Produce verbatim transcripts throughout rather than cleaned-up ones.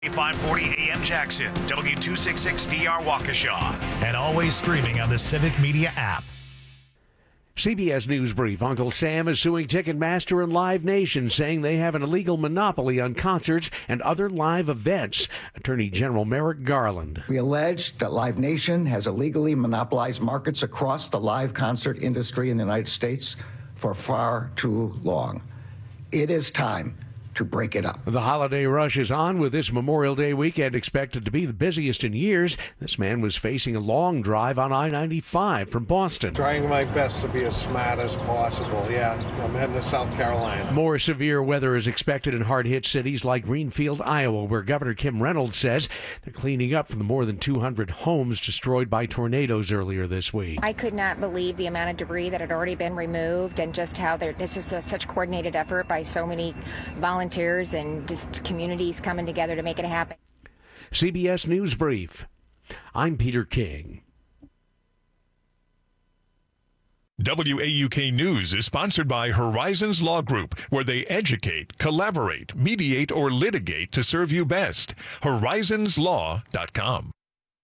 five forty A M Jackson, W two sixty-six D R Waukesha, and always streaming on the Civic Media app. C B S News Brief. Uncle Sam is suing Ticketmaster and Live Nation, saying they have an illegal monopoly on concerts and other live events. Attorney General Merrick Garland. We allege that Live Nation has illegally monopolized markets across the live concert industry in the United States for far too long. It is time to break it up. The holiday rush is on, with this Memorial Day weekend expected to be the busiest in years. This man was facing a long drive on I ninety-five from Boston. Trying my best to be as smart as possible. Yeah, I'm heading to South Carolina. More severe weather is expected in hard-hit cities like Greenfield, Iowa, where Governor Kim Reynolds says they're cleaning up from the more than two hundred homes destroyed by tornadoes earlier this week. I could not believe the amount of debris that had already been removed, and just how there, it's just a, such coordinated effort by so many volunteers and just communities coming together to make it happen. C B S News Brief. I'm Peter King. W A U K News is sponsored by Horizons Law Group, where they educate, collaborate, mediate, or litigate to serve you best. horizons law dot com.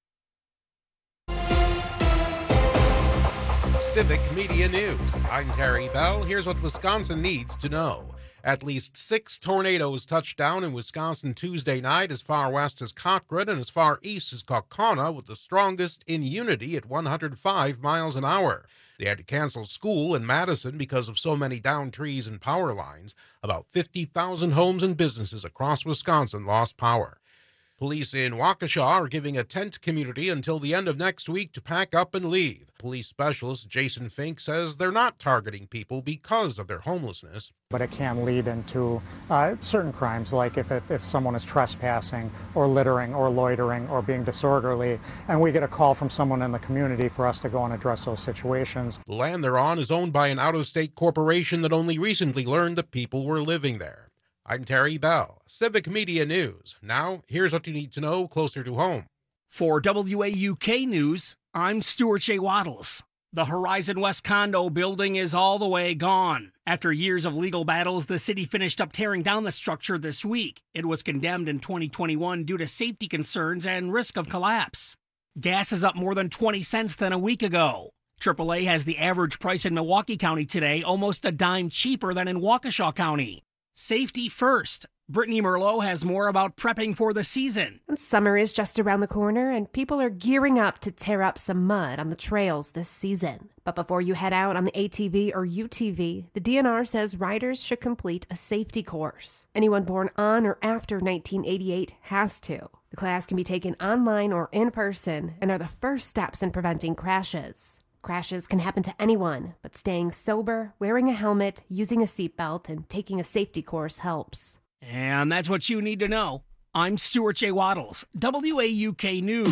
Civic Media News. I'm Terry Bell. Here's what Wisconsin needs to know. At least six tornadoes touched down in Wisconsin Tuesday night, as far west as Cochrane and as far east as Kaukauna, with the strongest in Unity at one hundred five miles an hour. They had to cancel school in Madison because of so many downed trees and power lines. About fifty thousand homes and businesses across Wisconsin lost power. Police in Waukesha are giving a tent community until the end of next week to pack up and leave. Police specialist Jason Fink says they're not targeting people because of their homelessness. But it can lead into uh, certain crimes, like if, it, if someone is trespassing or littering or loitering or being disorderly, and we get a call from someone in the community for us to go and address those situations. The land they're on is owned by an out-of-state corporation that only recently learned that people were living there. I'm Terry Bell, Civic Media News. Now, here's what you need to know closer to home. For W A U K News, I'm Stuart J. Waddles. The Horizon West condo building is all the way gone. After years of legal battles, the city finished up tearing down the structure this week. It was condemned in twenty twenty-one due to safety concerns and risk of collapse. Gas is up more than twenty cents than a week ago. triple A has the average price in Milwaukee County today almost a dime cheaper than in Waukesha County. Safety first. Brittany Merlot has more about prepping for the season. Summer is just around the corner, and people are gearing up to tear up some mud on the trails this season. But before you head out on the A T V or U T V, the D N R says riders should complete a safety course. Anyone born on or after nineteen eighty-eight has to. The class can be taken online or in person and are the first steps in preventing crashes. Crashes can happen to anyone, but staying sober, wearing a helmet, using a seatbelt, and taking a safety course helps. And that's what you need to know. I'm Stuart J. Waddles, W A U K News.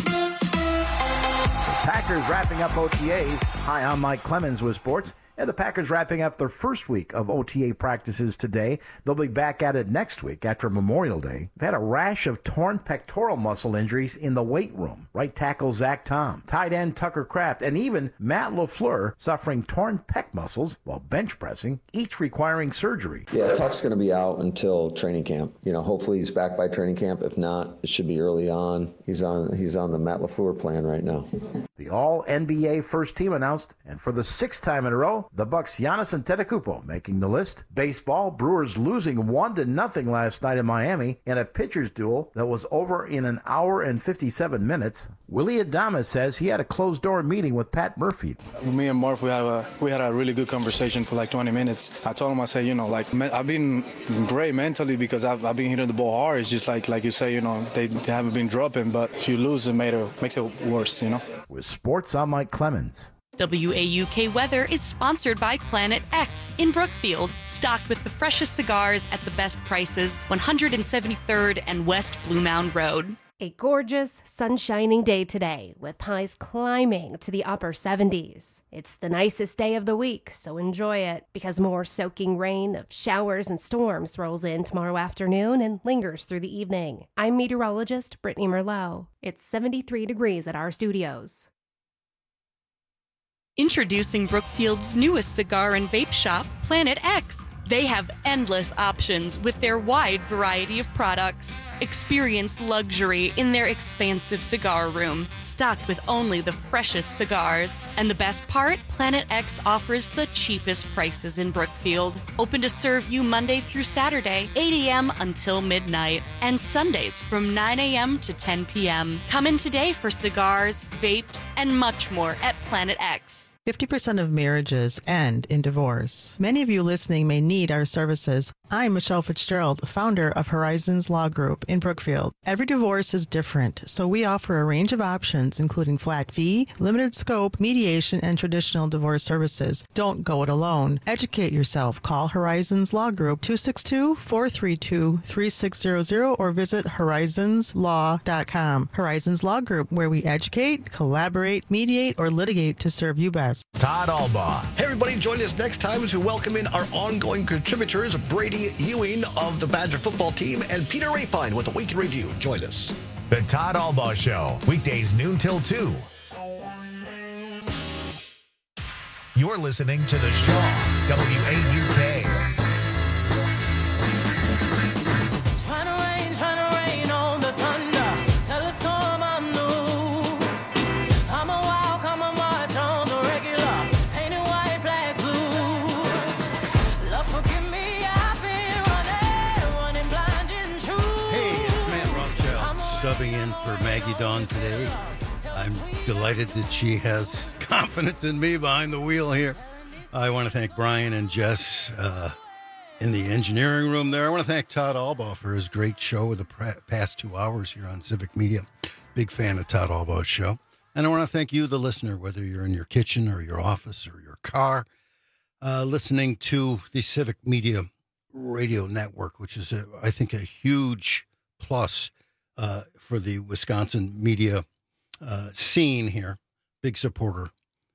Packers wrapping up O T As. Hi, I'm Mike Clemens with sports. And the Packers wrapping up their first week of O T A practices today. They'll be back at it next week after Memorial Day. They've had a rash of torn pectoral muscle injuries in the weight room. Right tackle Zach Tom, tight end Tucker Kraft, and even Matt LaFleur suffering torn pec muscles while bench pressing, each requiring surgery. Yeah, Tuck's going to be out until training camp. You know, hopefully he's back by training camp. If not, it should be early on. He's on he's on the Matt LaFleur plan right now. The all N B A first team announced, and for the sixth time in a row, the Bucks' Giannis Antetokounmpo making the list. Baseball, Brewers losing one to nothing last night in Miami in a pitcher's duel that was over in an hour and fifty-seven minutes. Willie Adames says he had a closed-door meeting with Pat Murphy. Me and Murph, we had a we had a really good conversation for like twenty minutes. I told him, I said, you know, like I've been great mentally because I've, I've been hitting the ball hard. It's just like like you say, you know, they, they haven't been dropping, but if you lose, it made it makes it worse, you know. With sports, I'm Mike Clemens. W A U K Weather is sponsored by Planet X in Brookfield, stocked with the freshest cigars at the best prices, one hundred seventy-third and West Blue Mound Road. A gorgeous, sun-shining day today, with highs climbing to the upper seventies. It's the nicest day of the week, so enjoy it, because more soaking rain of showers and storms rolls in tomorrow afternoon and lingers through the evening. I'm meteorologist Brittany Merlot. It's seventy-three degrees at our studios. Introducing Brookfield's newest cigar and vape shop, Planet X. They have endless options with their wide variety of products. Experience luxury in their expansive cigar room, stocked with only the freshest cigars. And the best part? Planet X offers the cheapest prices in Brookfield. Open to serve you Monday through Saturday, eight a.m. until midnight, and Sundays from nine a.m. to ten p.m. Come in today for cigars, vapes, and much more at Planet X. fifty percent of marriages end in divorce. Many of you listening may need our services. I'm Michelle Fitzgerald, founder of Horizons Law Group in Brookfield. Every divorce is different, so we offer a range of options, including flat fee, limited scope, mediation, and traditional divorce services. Don't go it alone. Educate yourself. Call Horizons Law Group two six two, four three two, three six zero zero or visit horizons law dot com. Horizons Law Group, where we educate, collaborate, mediate, or litigate to serve you best. Todd Albaugh. Hey, everybody, join us next time as we welcome in our ongoing contributors, Brady Ewing of the Badger football team and Peter Rapine with a Week in Review. Join us. The Todd Albaugh Show, weekdays noon till two. You're listening to The Shaw, W A U K. Subbing in for Maggie Dawn today. I'm delighted that she has confidence in me behind the wheel here. I want to thank Brian and Jess uh, in the engineering room there. I want to thank Todd Albaugh for his great show of the past two hours here on Civic Media. Big fan of Todd Albaugh's show. And I want to thank you, the listener, whether you're in your kitchen or your office or your car, uh, listening to the Civic Media Radio Network, which is, a, I think, a huge plus Uh, for the Wisconsin media uh, scene here. Big supporter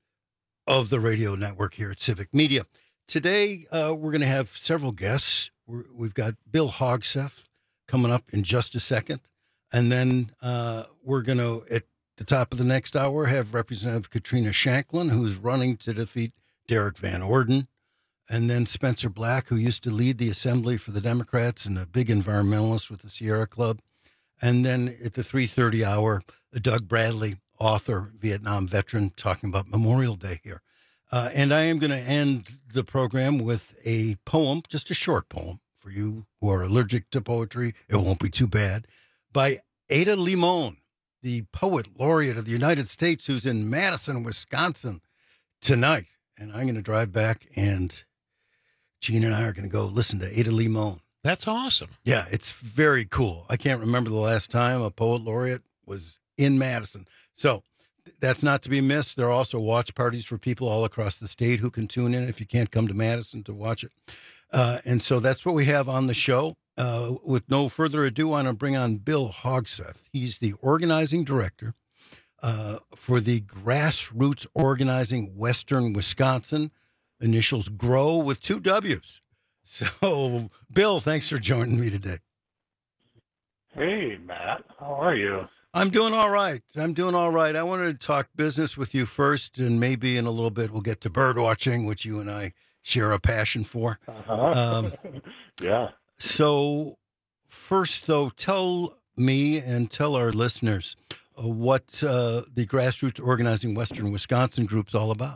of the radio network here at Civic Media. Today, uh, we're going to have several guests. We're, we've got Bill Hogseth coming up in just a second. And then uh, we're going to, at the top of the next hour, have Representative Katrina Shanklin, who's running to defeat Derek Van Orden. And then Spencer Black, who used to lead the assembly for the Democrats and a big environmentalist with the Sierra Club. And then at the three thirty hour, Doug Bradley, author, Vietnam veteran, talking about Memorial Day here. Uh, and I am going to end the program with a poem, just a short poem for you who are allergic to poetry. It won't be too bad. By Ada Limon, the poet laureate of the United States, who's in Madison, Wisconsin tonight. And I'm going to drive back, and Gene and I are going to go listen to Ada Limon. That's awesome. Yeah, it's very cool. I can't remember the last time a poet laureate was in Madison. So that's not to be missed. There are also watch parties for people all across the state who can tune in if you can't come to Madison to watch it. Uh, and so that's what we have on the show. Uh, with no further ado, I want to bring on Bill Hogseth. He's the organizing director uh, for the Grassroots Organizing Western Wisconsin, initials GROW with two W's. So, Bill, thanks for joining me today. Hey, Matt. How are you? I'm doing all right. I'm doing all right. I wanted to talk business with you first, and maybe in a little bit we'll get to bird watching, which you and I share a passion for. Uh-huh. Um, yeah. So, first, though, tell me and tell our listeners uh, what uh, the Grassroots Organizing Western Wisconsin group's all about.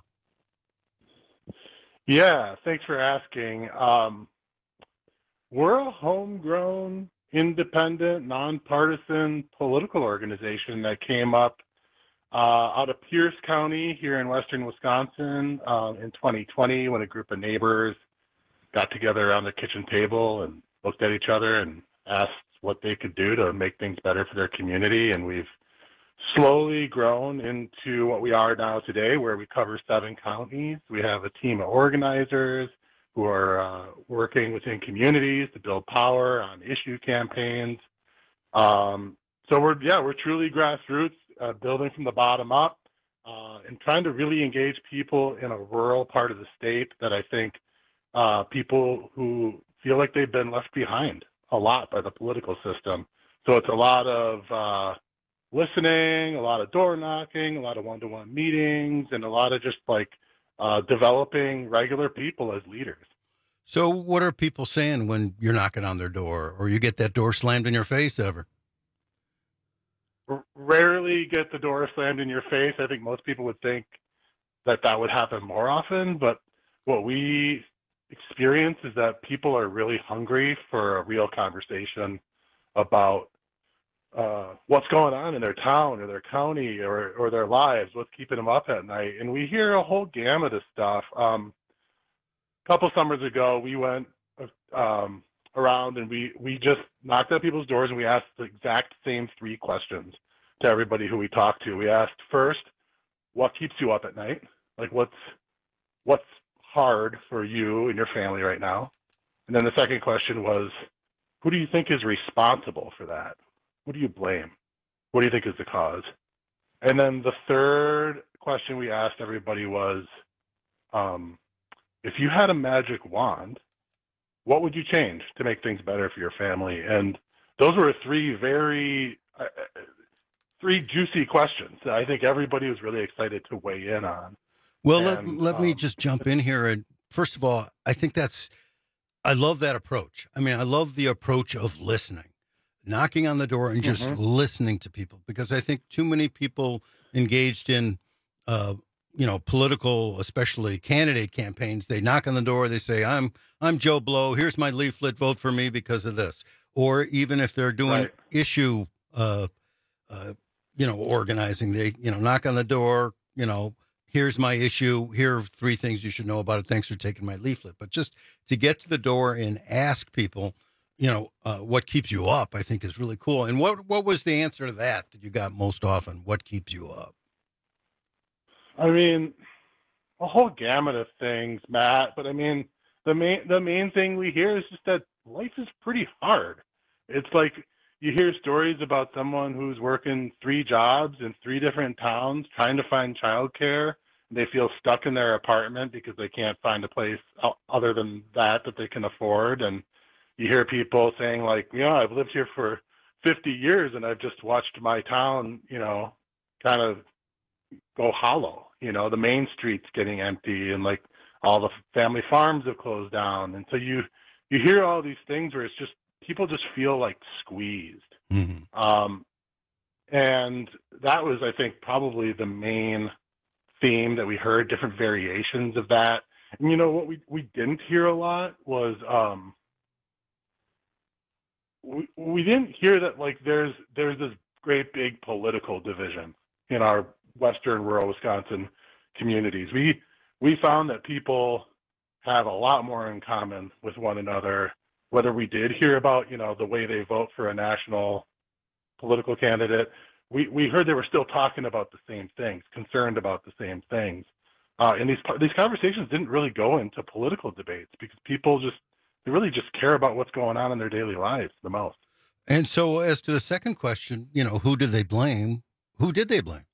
Yeah, thanks for asking. Um, we're a homegrown, independent, nonpartisan political organization that came up uh, out of Pierce County here in western Wisconsin uh, in twenty twenty when a group of neighbors got together around the kitchen table and looked at each other and asked what they could do to make things better for their community. And we've slowly grown into what we are now today, where we cover seven counties. We have a team of organizers who are uh, working within communities to build power on issue campaigns. Um, so we're, yeah, we're truly grassroots, uh, building from the bottom up uh, and trying to really engage people in a rural part of the state that I think uh, people who feel like they've been left behind a lot by the political system. So it's a lot of uh, listening, a lot of door knocking, a lot of one-to-one meetings, and a lot of just like uh, developing regular people as leaders. So what are people saying when you're knocking on their door or you get that door slammed in your face ever? Rarely get the door slammed in your face. I think most people would think that that would happen more often, but what we experience is that people are really hungry for a real conversation about uh, what's going on in their town or their county or, or their lives, what's keeping them up at night. And we hear a whole gamut of stuff. Um, a couple summers ago, we went um, around and we, we just knocked at people's doors and we asked the exact same three questions to everybody who we talked to. We asked, first, what keeps you up at night? Like what's what's hard for you and your family right now? And then the second question was, who do you think is responsible for that? Who do you blame? What do you think is the cause? And then the third question we asked everybody was, um, if you had a magic wand, what would you change to make things better for your family? And those were three very, uh, three juicy questions that I think everybody was really excited to weigh in on. Well, And, let, let me um, just jump in here. And first of all, I think that's, I love that approach. I mean, I love the approach of listening, knocking on the door and just Mhm. listening to people, because I think too many people engaged in, uh, you know, political, especially candidate campaigns, they knock on the door, they say, I'm, I'm Joe Blow. Here's my leaflet. Vote for me because of this. Or even if they're doing Right. issue, uh, uh, you know, organizing, they, you know, knock on the door, you know, here's my issue. Here are three things you should know about it. Thanks for taking my leaflet. But just to get to the door and ask people, you know, uh, what keeps you up, I think is really cool. And what, what was the answer to that that you got most often? What keeps you up? I mean, a whole gamut of things, Matt. But I mean, the main the main thing we hear is just that life is pretty hard. It's like you hear stories about someone who's working three jobs in three different towns trying to find childcare. They feel stuck in their apartment because they can't find a place o- other than that that they can afford. And you hear people saying like, you know, I've lived here for fifty years and I've just watched my town, you know, kind of go hollow. You know, the main street's getting empty and like all the family farms have closed down. And so you, you hear all these things where it's just, people just feel like squeezed. Mm-hmm. Um, and that was, I think, probably the main theme that we heard, different variations of that. And, you know, what we, we didn't hear a lot was, um, we, we didn't hear that, like, there's, there's this great big political division in our Western rural Wisconsin communities. We, we found that people have a lot more in common with one another. Whether we did hear about, you know, the way they vote for a national political candidate, we, we heard they were still talking about the same things, concerned about the same things. Uh, and these these conversations didn't really go into political debates because people just, they really just care about what's going on in their daily lives the most. And so as to the second question, you know, who did they blame? Who did they blame?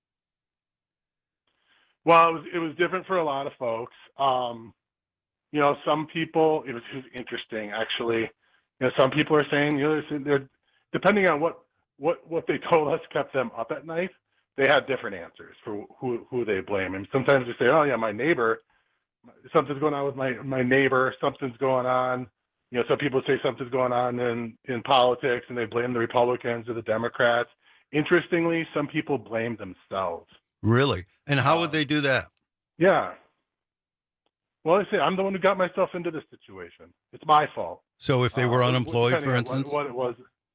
Well, it was, it was different for a lot of folks. Um, you know, some people, it was, it was interesting, actually. You know, some people are saying, you know, they're, they're depending on what, what, what they told us kept them up at night, they had different answers for who, who they blame. And sometimes they say, oh, yeah, my neighbor, something's going on with my, my neighbor, something's going on. You know, some people say something's going on in, in politics and they blame the Republicans or the Democrats. Interestingly, some people blame themselves. Really? And how would they do that? Yeah. Well, I say I'm the one who got myself into this situation. It's my fault. So if they were Uh, unemployed, depending for on what- instance? what it was.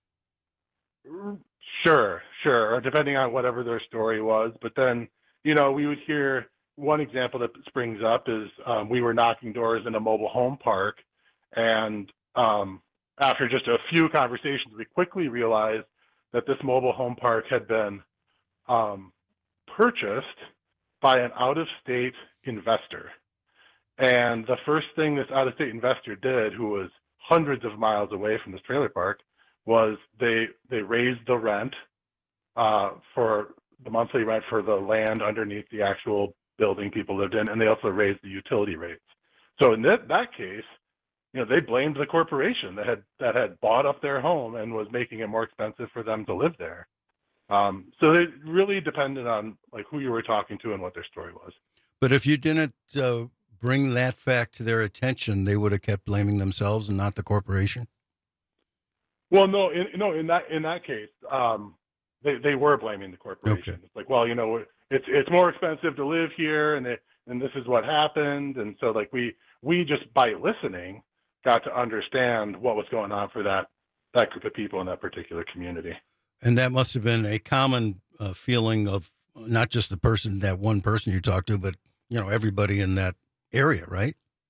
Sure, sure. Or depending on whatever their story was. But then, you know, we would hear one example that springs up is um, we were knocking doors in a mobile home park. And um, after just a few conversations, we quickly realized that this mobile home park had been um, purchased by an out-of-state investor. And the first thing this out-of-state investor did, who was hundreds of miles away from this trailer park, was they they raised the rent uh, for the monthly rent for the land underneath the actual building people lived in, and they also raised the utility rates. So in that, that case, you know, they blamed the corporation that had that had bought up their home and was making it more expensive for them to live there. Um, so it really depended on like who you were talking to and what their story was. But if you didn't uh, bring that fact to their attention, they would have kept blaming themselves and not the corporation? Well, no, in, no, in that in that case, um, they they were blaming the corporation. Okay. It's like, well, you know, it's it's more expensive to live here, and it, and this is what happened, and so like we we just by listening got to understand what was going on for that that group of people in that particular community. And that must have been a common uh, feeling of not just the person, that one person you talked to, but you know everybody in that area, right?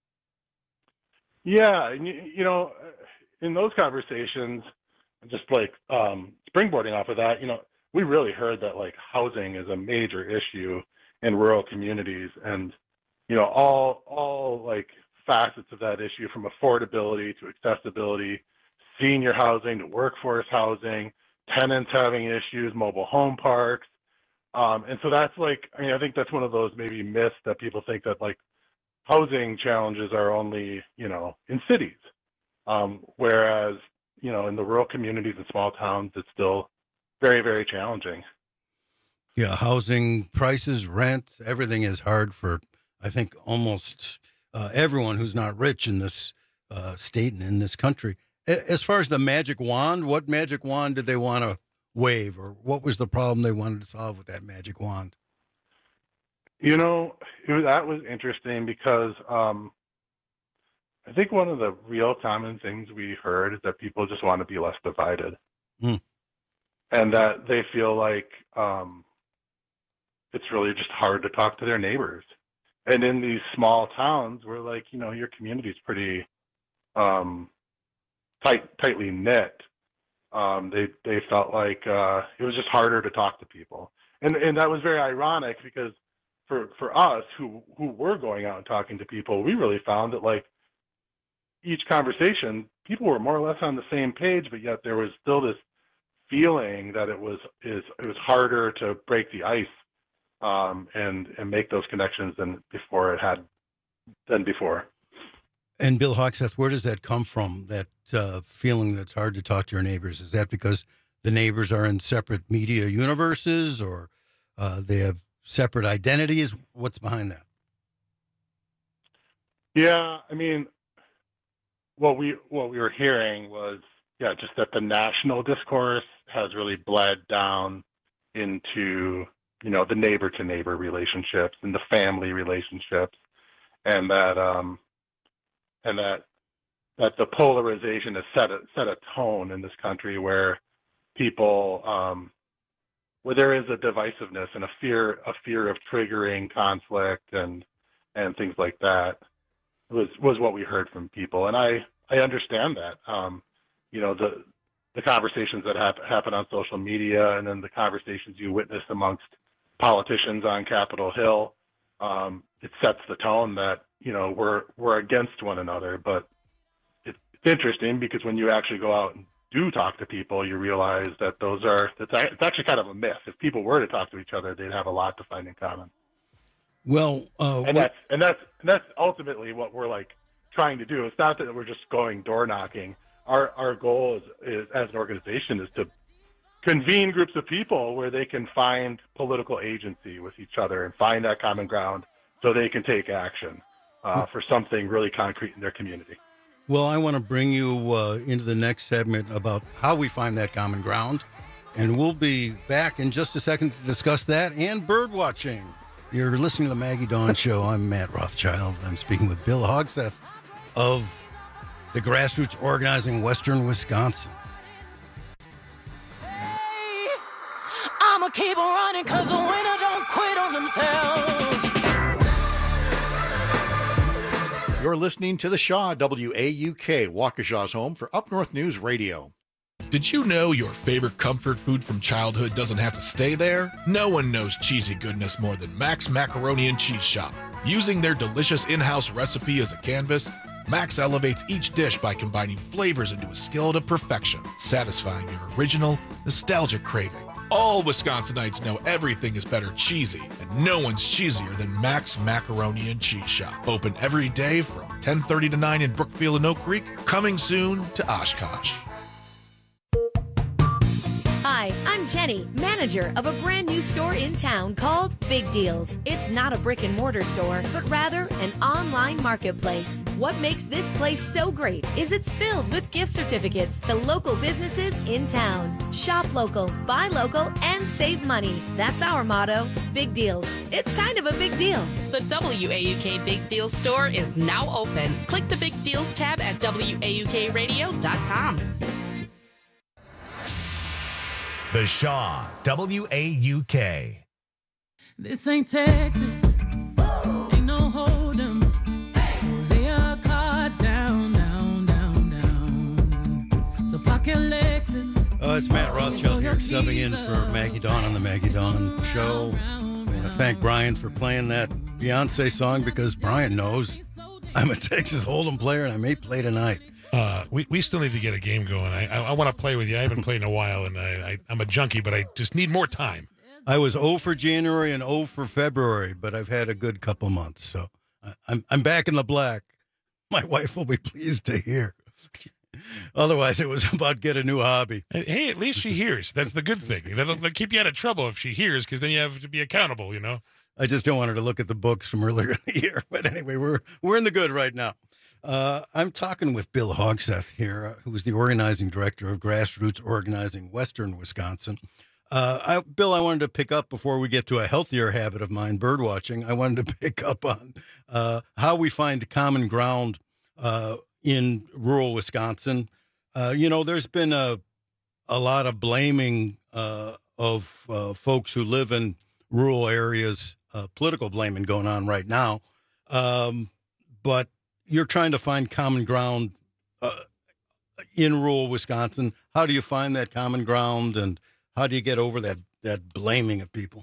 Yeah, and you, you know, in those conversations, just like um, springboarding off of that, you know, we really heard that like housing is a major issue in rural communities, and you know, all all like facets of that issue, from affordability to accessibility, senior housing to workforce housing, tenants having issues, mobile home parks, um, and so that's like, I mean, I think that's one of those maybe myths that people think that like housing challenges are only, you know, in cities. Um, whereas, you know, in the rural communities and small towns, it's still very, very challenging. Yeah, housing prices, rent, everything is hard for, I think, almost uh, everyone who's not rich in this uh, state and in this country. As far as the magic wand, what magic wand did they want to wave, or what was the problem they wanted to solve with that magic wand? You know, it was, that was interesting because um, I think one of the real common things we heard is that people just want to be less divided. Mm. And that they feel like um, it's really just hard to talk to their neighbors. And in these small towns where, like, you know, your community is pretty um, tight, tightly knit, um, they they felt like uh, it was just harder to talk to people. And and that was very ironic because for for us who who were going out and talking to people, we really found that like each conversation, people were more or less on the same page, but yet there was still this feeling that it was is it was harder to break the ice um, and and make those connections than before it had than before. And Bill Hogseth, where does that come from? That uh, feeling that it's hard to talk to your neighbors? Is that because the neighbors are in separate media universes, or uh, they have separate identities? What's behind that? Yeah, I mean, what we what we were hearing was, yeah, just that the national discourse has really bled down into, you know, the neighbor to neighbor relationships and the family relationships, and that um, and that that the polarization has set a set a tone in this country where people um, where there is a divisiveness and a fear a fear of triggering conflict and and things like that was was what we heard from people, and I I understand that. Um, you know, the the conversations that hap- happen on social media, and then the conversations you witness amongst politicians on Capitol Hill, um, it sets the tone that, you know, we're we're against one another. But it, it's interesting because when you actually go out and do talk to people, you realize that those are it's, it's actually kind of a myth. If people were to talk to each other, they'd have a lot to find in common. Well, uh, and that's and that's and that's ultimately what we're like trying to do. It's not that we're just going door knocking. Our our goal is, is as an organization is to convene groups of people where they can find political agency with each other and find that common ground so they can take action uh, for something really concrete in their community. Well, I want to bring you uh, into the next segment about how we find that common ground, and we'll be back in just a second to discuss that and bird watching. You're listening to the Maggie Dawn Show. I'm Matt Rothschild. I'm speaking with Bill Hogseth of the Grassroots Organizing Western Wisconsin. I'ma keep on running cause the winner don't quit on themselves. You're listening to The Shaw, W A U K, Waukesha's home for Up North News Radio. Did you know your favorite comfort food from childhood doesn't have to stay there? No one knows cheesy goodness more than Max Macaroni and Cheese Shop. Using their delicious in-house recipe as a canvas, Max elevates each dish by combining flavors into a skillet of perfection, satisfying your original, nostalgic craving. All Wisconsinites know everything is better cheesy, and no one's cheesier than Max Macaroni and Cheese Shop. Open every day from ten thirty to nine in Brookfield and Oak Creek, coming soon to Oshkosh. Hi, Hi, I'm Jenny, manager of a brand new store in town called Big Deals. It's not a brick and mortar store, but rather an online marketplace. What makes this place so great is it's filled with gift certificates to local businesses in town. Shop local, buy local, and save money. That's our motto. Big Deals. It's kind of a big deal. The W A U K Big Deal store is now open. Click the Big Deals tab at W A U K radio dot com. The Shaw, W A U K. This ain't Texas. Ain't no hold'em. So lay our cards down, down, down, down. So pocket Lexus. Oh, it's Matt Rothschild here, subbing in for Maggie Dawn on the Maggie Dawn Show. I want to thank Brian for playing that Beyonce song because Brian knows I'm a Texas Hold'em player and I may play tonight. Uh, we, we still need to get a game going. I I, I want to play with you. I haven't played in a while, and I, I, I'm a junkie, but I just need more time. I was zero for January and zero for February, but I've had a good couple months, so I'm I'm back in the black. My wife will be pleased to hear. Otherwise, it was about get a new hobby. Hey, at least she hears. That's the good thing. That'll, that'll keep you out of trouble if she hears, because then you have to be accountable, you know? I just don't want her to look at the books from earlier in the year. But anyway, we're we're in the good right now. Uh, I'm talking with Bill Hogseth here, uh, who is the organizing director of Grassroots Organizing Western Wisconsin. Uh, I, Bill, I wanted to pick up before we get to a healthier habit of mine, bird watching. I wanted to pick up on uh, how we find common ground uh, in rural Wisconsin. Uh, you know, there's been a a lot of blaming uh, of uh, folks who live in rural areas, uh, political blaming going on right now. Um, but you're trying to find common ground uh, in rural Wisconsin. How do you find that common ground, and how do you get over that, that blaming of people?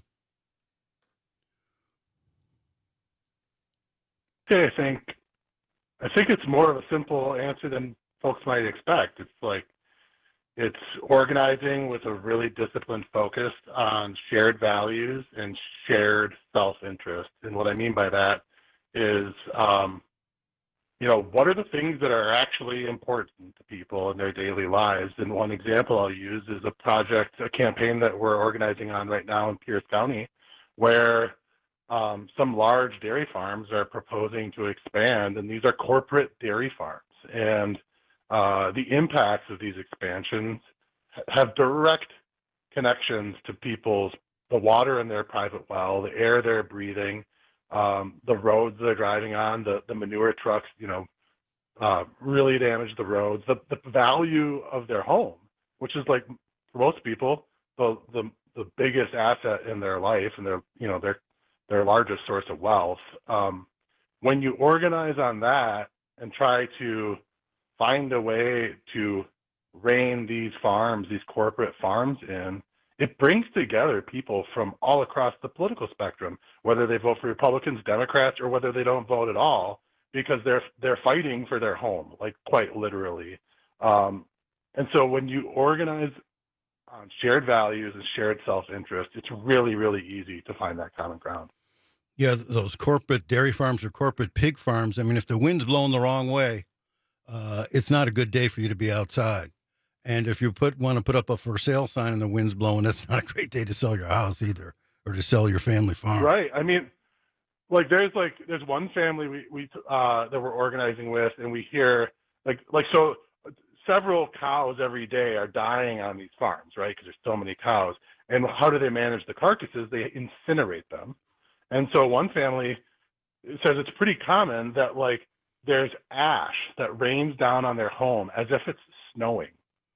Okay, I think I think it's more of a simple answer than folks might expect. It's like it's organizing with a really disciplined focus on shared values and shared self-interest. And what I mean by that is, um, you know, what are the things that are actually important to people in their daily lives? And one example I'll use is a project, a campaign that we're organizing on right now in Pierce County, where um, some large dairy farms are proposing to expand, and these are corporate dairy farms. And uh, the impacts of these expansions have direct connections to people's, the water in their private well, the air they're breathing, Um, the roads they're driving on, the, the manure trucks, you know, uh, really damage the roads. The, the value of their home, which is like for most people, the, the the biggest asset in their life and their, you know, their their largest source of wealth. Um, when you organize on that and try to find a way to rein these farms, these corporate farms in, it brings together people from all across the political spectrum, whether they vote for Republicans, Democrats, or whether they don't vote at all, because they're they're fighting for their home, like quite literally. Um, and so when you organize on shared values and shared self-interest, it's really, really easy to find that common ground. Yeah, those corporate dairy farms or corporate pig farms, I mean, if the wind's blowing the wrong way, uh, it's not a good day for you to be outside. And if you put want to put up a for sale sign and the wind's blowing, that's not a great day to sell your house either, or to sell your family farm. Right. I mean, like there's like there's one family we we uh, that we're organizing with, and we hear like like so several cows every day are dying on these farms, right? Because there's so many cows. And how do they manage the carcasses? They incinerate them. And so one family says it's pretty common that like there's ash that rains down on their home as if it's snowing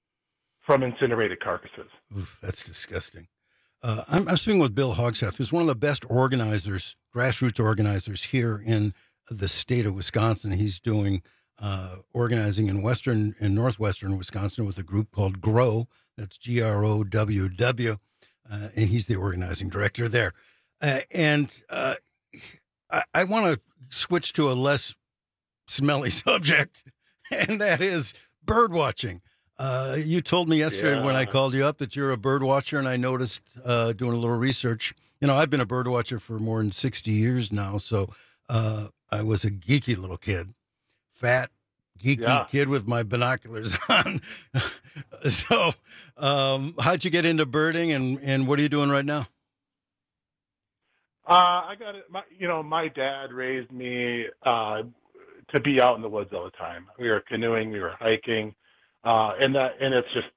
from incinerated carcasses. Oof, that's disgusting. Uh, I'm, I'm speaking with Bill Hogseth, who's one of the best organizers, grassroots organizers here in the state of Wisconsin. He's doing uh, organizing in western and northwestern Wisconsin with a group called GROW. That's G R O W W, uh, and he's the organizing director there. Uh, and uh, I, I want to switch to a less smelly subject, and that is bird watching. Uh, you told me yesterday yeah. when I called you up that you're a bird watcher, and I noticed uh, doing a little research. You know, I've been a bird watcher for more than sixty years now, so uh, I was a geeky little kid, fat, geeky Yeah. kid with my binoculars on. So, um, how'd you get into birding, and, and what are you doing right now? Uh, I got it. My, you know, my dad raised me uh, to be out in the woods all the time. We were canoeing, we were hiking, uh, and that, and it's just,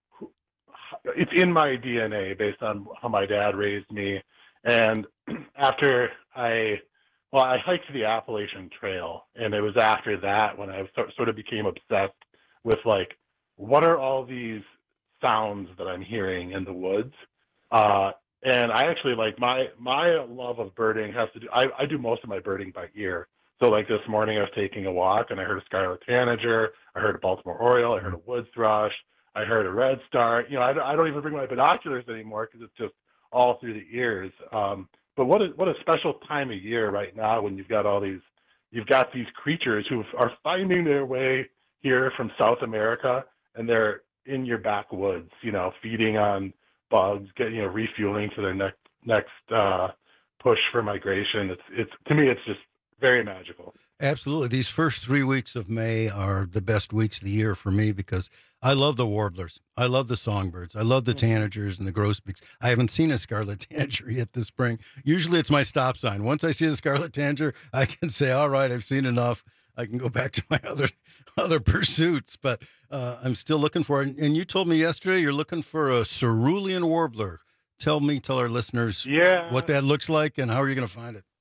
it's in my D N A based on how my dad raised me. And after I, well, I hiked the Appalachian Trail, and it was after that when I sort sort of became obsessed with like, what are all these sounds that I'm hearing in the woods? Uh, and I actually like my my love of birding has to do. I, I do most of my birding by ear. So like this morning, I was taking a walk and I heard a scarlet tanager, I heard a Baltimore oriole, I heard a wood thrush, I heard a red star. You know, I, I don't even bring my binoculars anymore because it's just all through the ears. Um, but what a what a special time of year right now when you've got all these you've got these creatures who are finding their way here from South America, and they're in your backwoods, you know, feeding on bugs, getting, you know, refueling for their next next uh, push for migration. It's it's to me, it's just very magical. Absolutely. These first three weeks of May are the best weeks of the year for me because I love the warblers. I love the songbirds. I love the tanagers and the grosbeaks. I haven't seen a scarlet tanager yet this spring. Usually it's my stop sign. Once I see a scarlet tanager, I can say, all right, I've seen enough. I can go back to my other other pursuits, but uh, I'm still looking for it. And you told me yesterday you're looking for a cerulean warbler. Tell me, tell our listeners Yeah. what that looks like and how are you going to find it?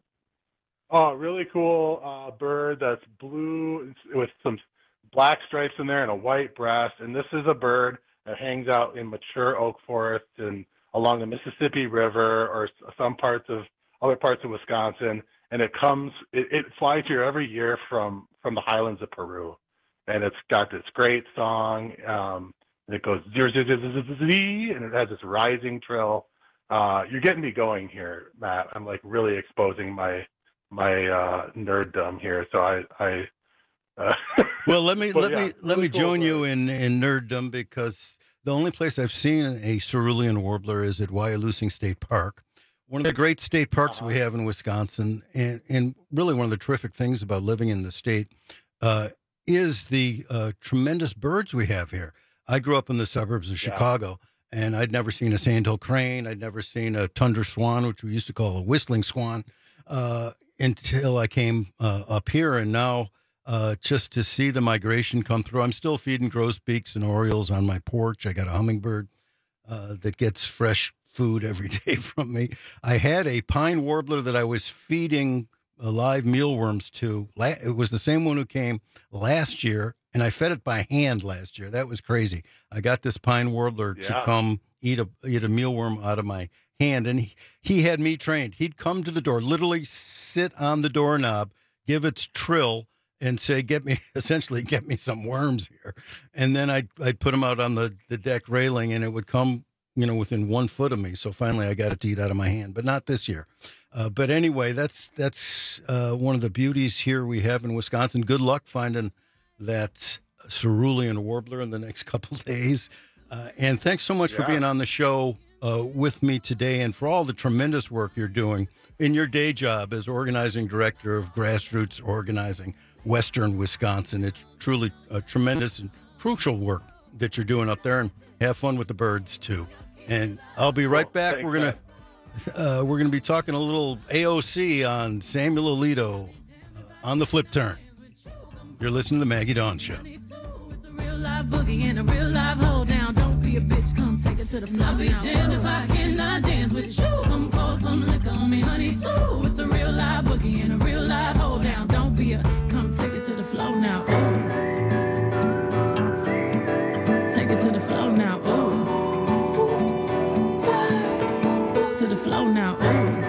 Oh, really cool uh, bird that's blue with some black stripes in there and a white breast. And this is a bird that hangs out in mature oak forests and along the Mississippi River or s- some parts of other parts of Wisconsin. And it comes, it, it flies here every year from, from the highlands of Peru. And it's got this great song. Um, and it goes zero, zero, zero, zero, zero, zero, and it has this rising trill. Uh, you're getting me going here, Matt. I'm like really exposing my my uh, nerddom here. So I, I uh, Well, let me Well, let yeah, me let really me cool join bird. you in in nerddom because the only place I've seen a cerulean warbler is at Wyalusing State Park, one of the great state parks we have in Wisconsin, and and really one of the terrific things about living in the state uh, is the uh, tremendous birds we have here. I grew up in the suburbs of Chicago, and I'd never seen a sandhill crane. I'd never seen a tundra swan, which we used to call a whistling swan, uh, until I came uh, up here. And now uh, just to see the migration come through, I'm still feeding grosbeaks and orioles on my porch. I got a hummingbird uh, that gets fresh food every day from me. I had a pine warbler that I was feeding uh, live mealworms to. La- It was the same one who came last year, and I fed it by hand last year. That was crazy. I got this pine warbler to Yeah. come eat a eat a mealworm out of my hand, and he, he had me trained. He'd come to the door, literally sit on the doorknob, give its trill, and say, "Get me," essentially, "Get me some worms here." And then I'd I'd put him out on the the deck railing, and it would come, you know, within one foot of me. So finally, I got it to eat out of my hand, but not this year. Uh, but anyway, that's that's uh, one of the beauties here we have in Wisconsin. Good luck finding that cerulean warbler in the next couple days. Uh, and thanks so much for Yeah. being on the show uh, with me today and for all the tremendous work you're doing in your day job as organizing director of grassroots organizing Western Wisconsin. It's truly a tremendous and crucial work that you're doing up there, and have fun with the birds too. And I'll be right back. Thanks, we're gonna uh, we're gonna be talking a little A O C on Samuel Alito uh, on the flip turn. You're listening to the Maggie Dawn Show. Real life boogie and a real life hold down. Don't be a bitch, come take it to the floor. I'll be damned if I cannot dance with you. Come pour some liquor on me, honey, too. It's a real life boogie and a real life hold down. Don't be a, come take it to the floor now. Ooh. Take it to the floor now. Ooh. Hoops, spurs, to the floor now. Ooh.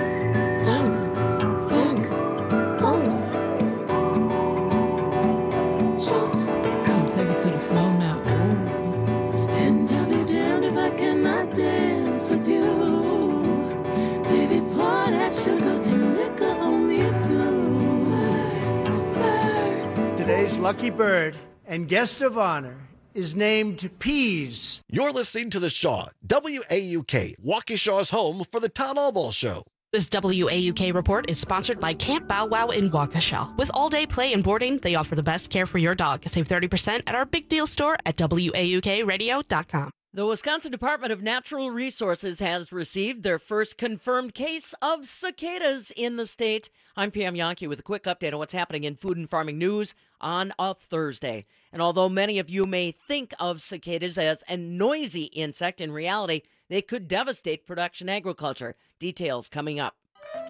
Take it to the floor now. Ooh. And I'll be damned if I cannot dance with you. Baby, pour that sugar and liquor on me too. Spurs, spurs. Today's lucky bird and guest of honor is named Peas. You're listening to The Shaw, W A U K, Waukesha's home for the Town Hall Show. This W A U K report is sponsored by Camp Bow Wow in Waukesha. With all-day play and boarding, they offer the best care for your dog. Save thirty percent at our Big Deal store at W A U K radio dot com. The Wisconsin Department of Natural Resources has received their first confirmed case of cicadas in the state. I'm Pam Yonke with a quick update on what's happening in food and farming news on a Thursday. And although many of you may think of cicadas as a noisy insect, in reality, they could devastate production agriculture. Details coming up.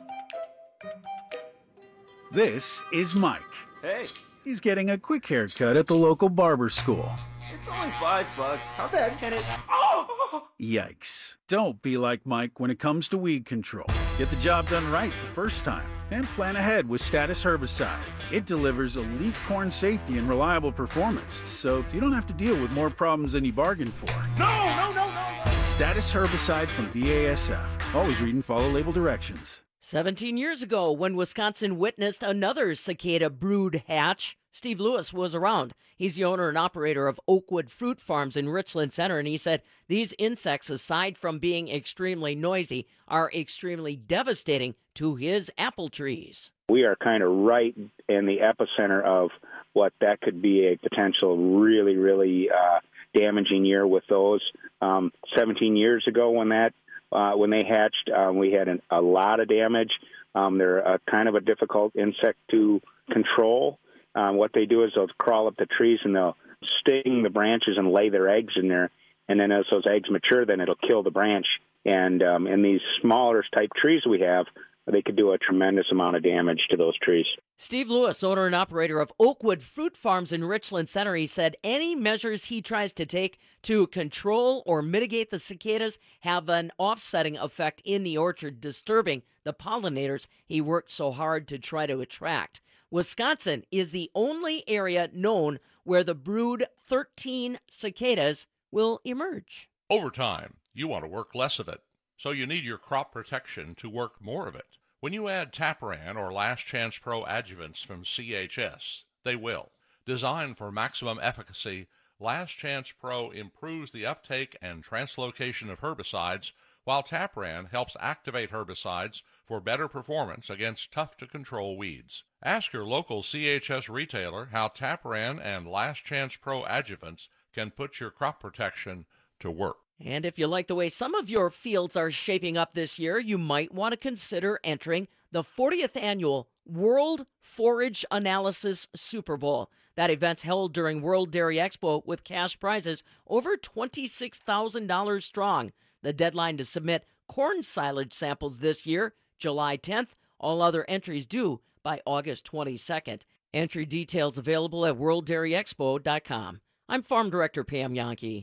This is Mike. Hey. He's getting a quick haircut at the local barber school. It's only five bucks. How bad can it... Oh! Yikes. Don't be like Mike when it comes to weed control. Get the job done right the first time and plan ahead with Status Herbicide. It delivers elite corn safety and reliable performance, so you don't have to deal with more problems than you bargained for. No, no, no, no, no! Status Herbicide from B A S F. Always read and follow label directions. seventeen years ago, when Wisconsin witnessed another cicada brood hatch, Steve Lewis was around. He's the owner and operator of Oakwood Fruit Farms in Richland Center, and he said these insects, aside from being extremely noisy, are extremely devastating to his apple trees. We are kind of right in the epicenter of what that could be a potential really, really uh, damaging year with those. Um, seventeen years ago when that uh, when they hatched, um, we had an, a lot of damage. Um, they're a, kind of a difficult insect to control. Um, what they do is they'll crawl up the trees and they'll sting the branches and lay their eggs in there. And then as those eggs mature, then it'll kill the branch. And um, in these smaller type trees we have, they could do a tremendous amount of damage to those trees. Steve Lewis, owner and operator of Oakwood Fruit Farms in Richland Center, he said any measures he tries to take to control or mitigate the cicadas have an offsetting effect in the orchard, disturbing the pollinators he worked so hard to try to attract. Wisconsin is the only area known where the brood thirteen cicadas will emerge. Over time, you want to work less of it, so you need your crop protection to work more of it. When you add Tapran or Last Chance Pro adjuvants from C H S, they will. Designed for maximum efficacy, Last Chance Pro improves the uptake and translocation of herbicides, while Tapran helps activate herbicides for better performance against tough-to-control weeds. Ask your local C H S retailer how Tapran and Last Chance Pro adjuvants can put your crop protection to work. And if you like the way some of your fields are shaping up this year, you might want to consider entering the fortieth Annual World Forage Analysis Super Bowl. That event's held during World Dairy Expo with cash prizes over twenty-six thousand dollars strong. The deadline to submit corn silage samples this year, July tenth. All other entries due by August twenty-second. Entry details available at world dairy expo dot com. I'm Farm Director Pam Yonke.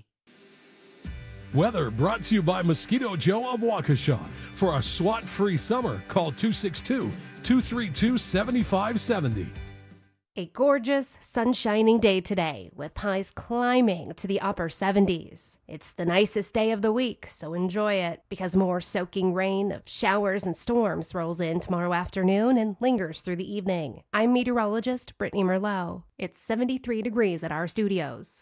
Weather brought to you by Mosquito Joe of Waukesha. For a SWAT-free summer, call two six two, two three two, seven five seven zero. A gorgeous, sun-shining day today, with highs climbing to the upper seventies. It's the nicest day of the week, so enjoy it, because more soaking rain of showers and storms rolls in tomorrow afternoon and lingers through the evening. I'm meteorologist Brittany Merlot. It's seventy-three degrees at our studios.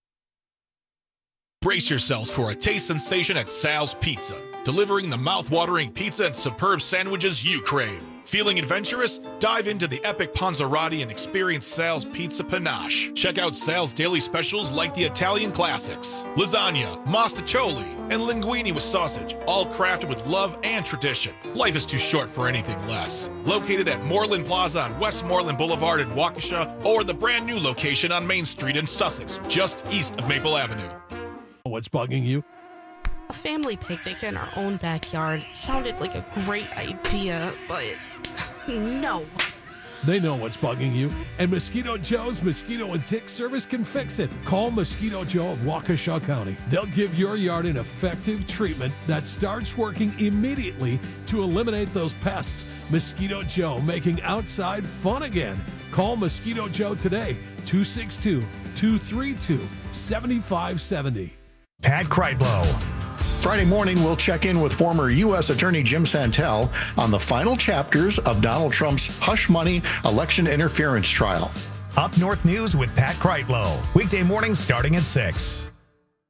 Brace yourselves for a taste sensation at Sal's Pizza, delivering the mouth-watering pizza and superb sandwiches you crave. Feeling adventurous? Dive into the epic Panzerotti and experience Sal's Pizza Panache. Check out Sal's daily specials like the Italian classics, lasagna, mostaccioli, and linguine with sausage, all crafted with love and tradition. Life is too short for anything less. Located at Moreland Plaza on Westmoreland Boulevard in Waukesha, or the brand new location on Main Street in Sussex, just east of Maple Avenue. What's bugging you? A family picnic in our own backyard sounded like a great idea, but no. They know what's bugging you, and Mosquito Joe's Mosquito and Tick Service can fix it. Call Mosquito Joe of Waukesha County. They'll give your yard an effective treatment that starts working immediately to eliminate those pests. Mosquito Joe, making outside fun again. Call Mosquito Joe today, two six two, two three two, seven five seven zero. Pat Kreitlow. Friday morning, we'll check in with former U S Attorney Jim Santel on the final chapters of Donald Trump's hush money election interference trial. Up North News with Pat Kreitlow. Weekday mornings starting at six.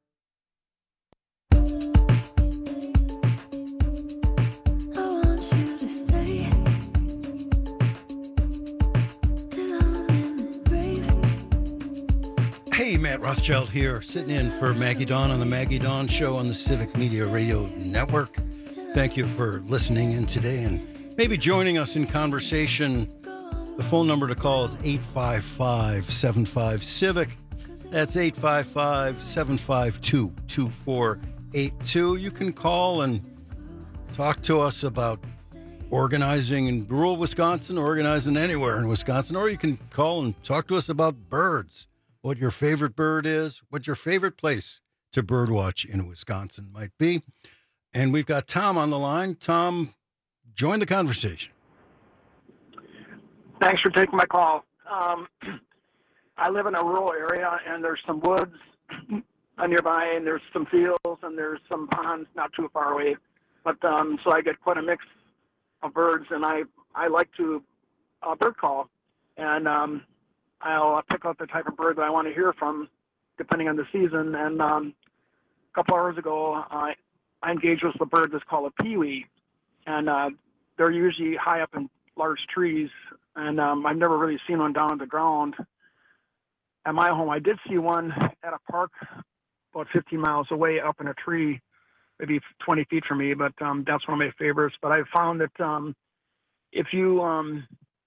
I want you Matt Rothschild here, sitting in for Maggie Dawn on the Maggie Dawn Show on the Civic Media Radio Network. Thank you for listening in today and maybe joining us in conversation. The phone number to call is eight five five, seven five, CIVIC. That's eight five five, seven five two, two four eight two. You can call and talk to us about organizing in rural Wisconsin, organizing anywhere in Wisconsin, or you can call and talk to us about birds, what your favorite bird is, what your favorite place to birdwatch in Wisconsin might be. And we've got Tom on the line. Tom, join the conversation. Thanks for taking my call. Um, I live in a rural area, and there's some woods nearby, and there's some fields, and there's some ponds not too far away. But um, so I get quite a mix of birds, and I, I like to uh, bird call, and um, I'll pick out the type of bird that I want to hear from, depending on the season. And um, a couple hours ago, I, I engaged with a bird that's called a peewee, and uh, they're usually high up in large trees, and um, I've never really seen one down on the ground. At my home, I did see one at a park about fifteen miles away up in a tree, maybe twenty feet from me, but um, that's one of my favorites. But I found that um, if you um,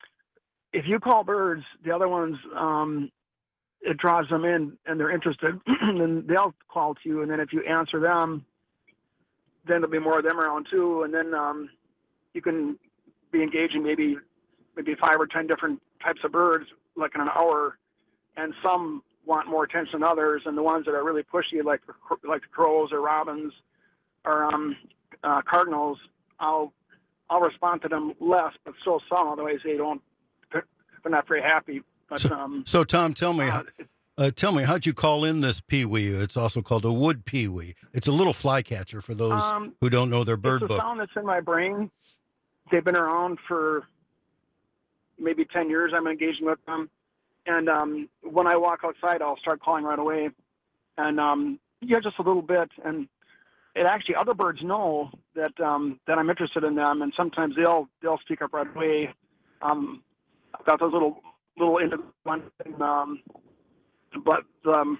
if you call birds, the other ones, um, it draws them in and they're interested, and they'll call to you. And then if you answer them, then there'll be more of them around too. And then um, you can be engaging maybe maybe five or ten different types of birds, like in an hour. And some want more attention than others, and the ones that are really pushy, like like the crows or robins or um, uh, cardinals, I'll I'll respond to them less, but still some. Otherwise, they don't. They're not very happy. But so, um, so Tom, tell me, uh, uh, tell me, how'd you call in this peewee? It's also called a wood peewee. It's a little flycatcher for those um, who don't know their bird it's a book. sound that's in my brain. They've been around for maybe ten years. I'm engaging with them. And um, when I walk outside, I'll start calling right away. And um, yeah, just a little bit. And it actually, other birds know that um, that I'm interested in them, and sometimes they'll they'll speak up right away. Um, I've got those little little indigo ones, um, but um,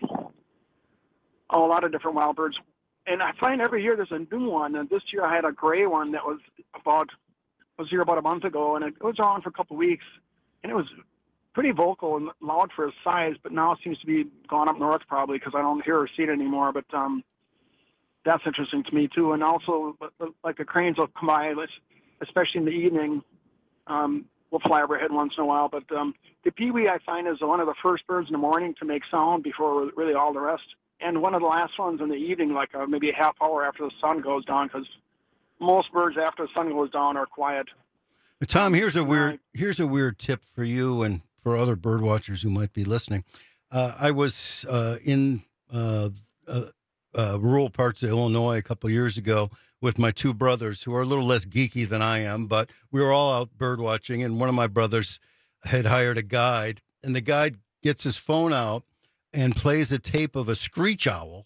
oh, a lot of different wild birds. And I find every year there's a new one. And this year I had a gray one that was about was here about a month ago, and it was around for a couple of weeks, and it was pretty vocal and loud for his size, but now it seems to be gone up north probably because I don't hear or see it anymore. But um, that's interesting to me too. And also, like the cranes will come by, especially in the evening. Um, we'll fly overhead once in a while. But um, the peewee I find is one of the first birds in the morning to make sound before really all the rest. And one of the last ones in the evening, like uh, maybe a half hour after the sun goes down, because most birds after the sun goes down are quiet. Tom, here's a weird here's a weird tip for you and for other bird watchers who might be listening. Uh, I was uh, in uh, uh, uh, rural parts of Illinois a couple years ago with my two brothers, who are a little less geeky than I am, but we were all out bird watching, and one of my brothers had hired a guide, and the guide gets his phone out and plays a tape of a screech owl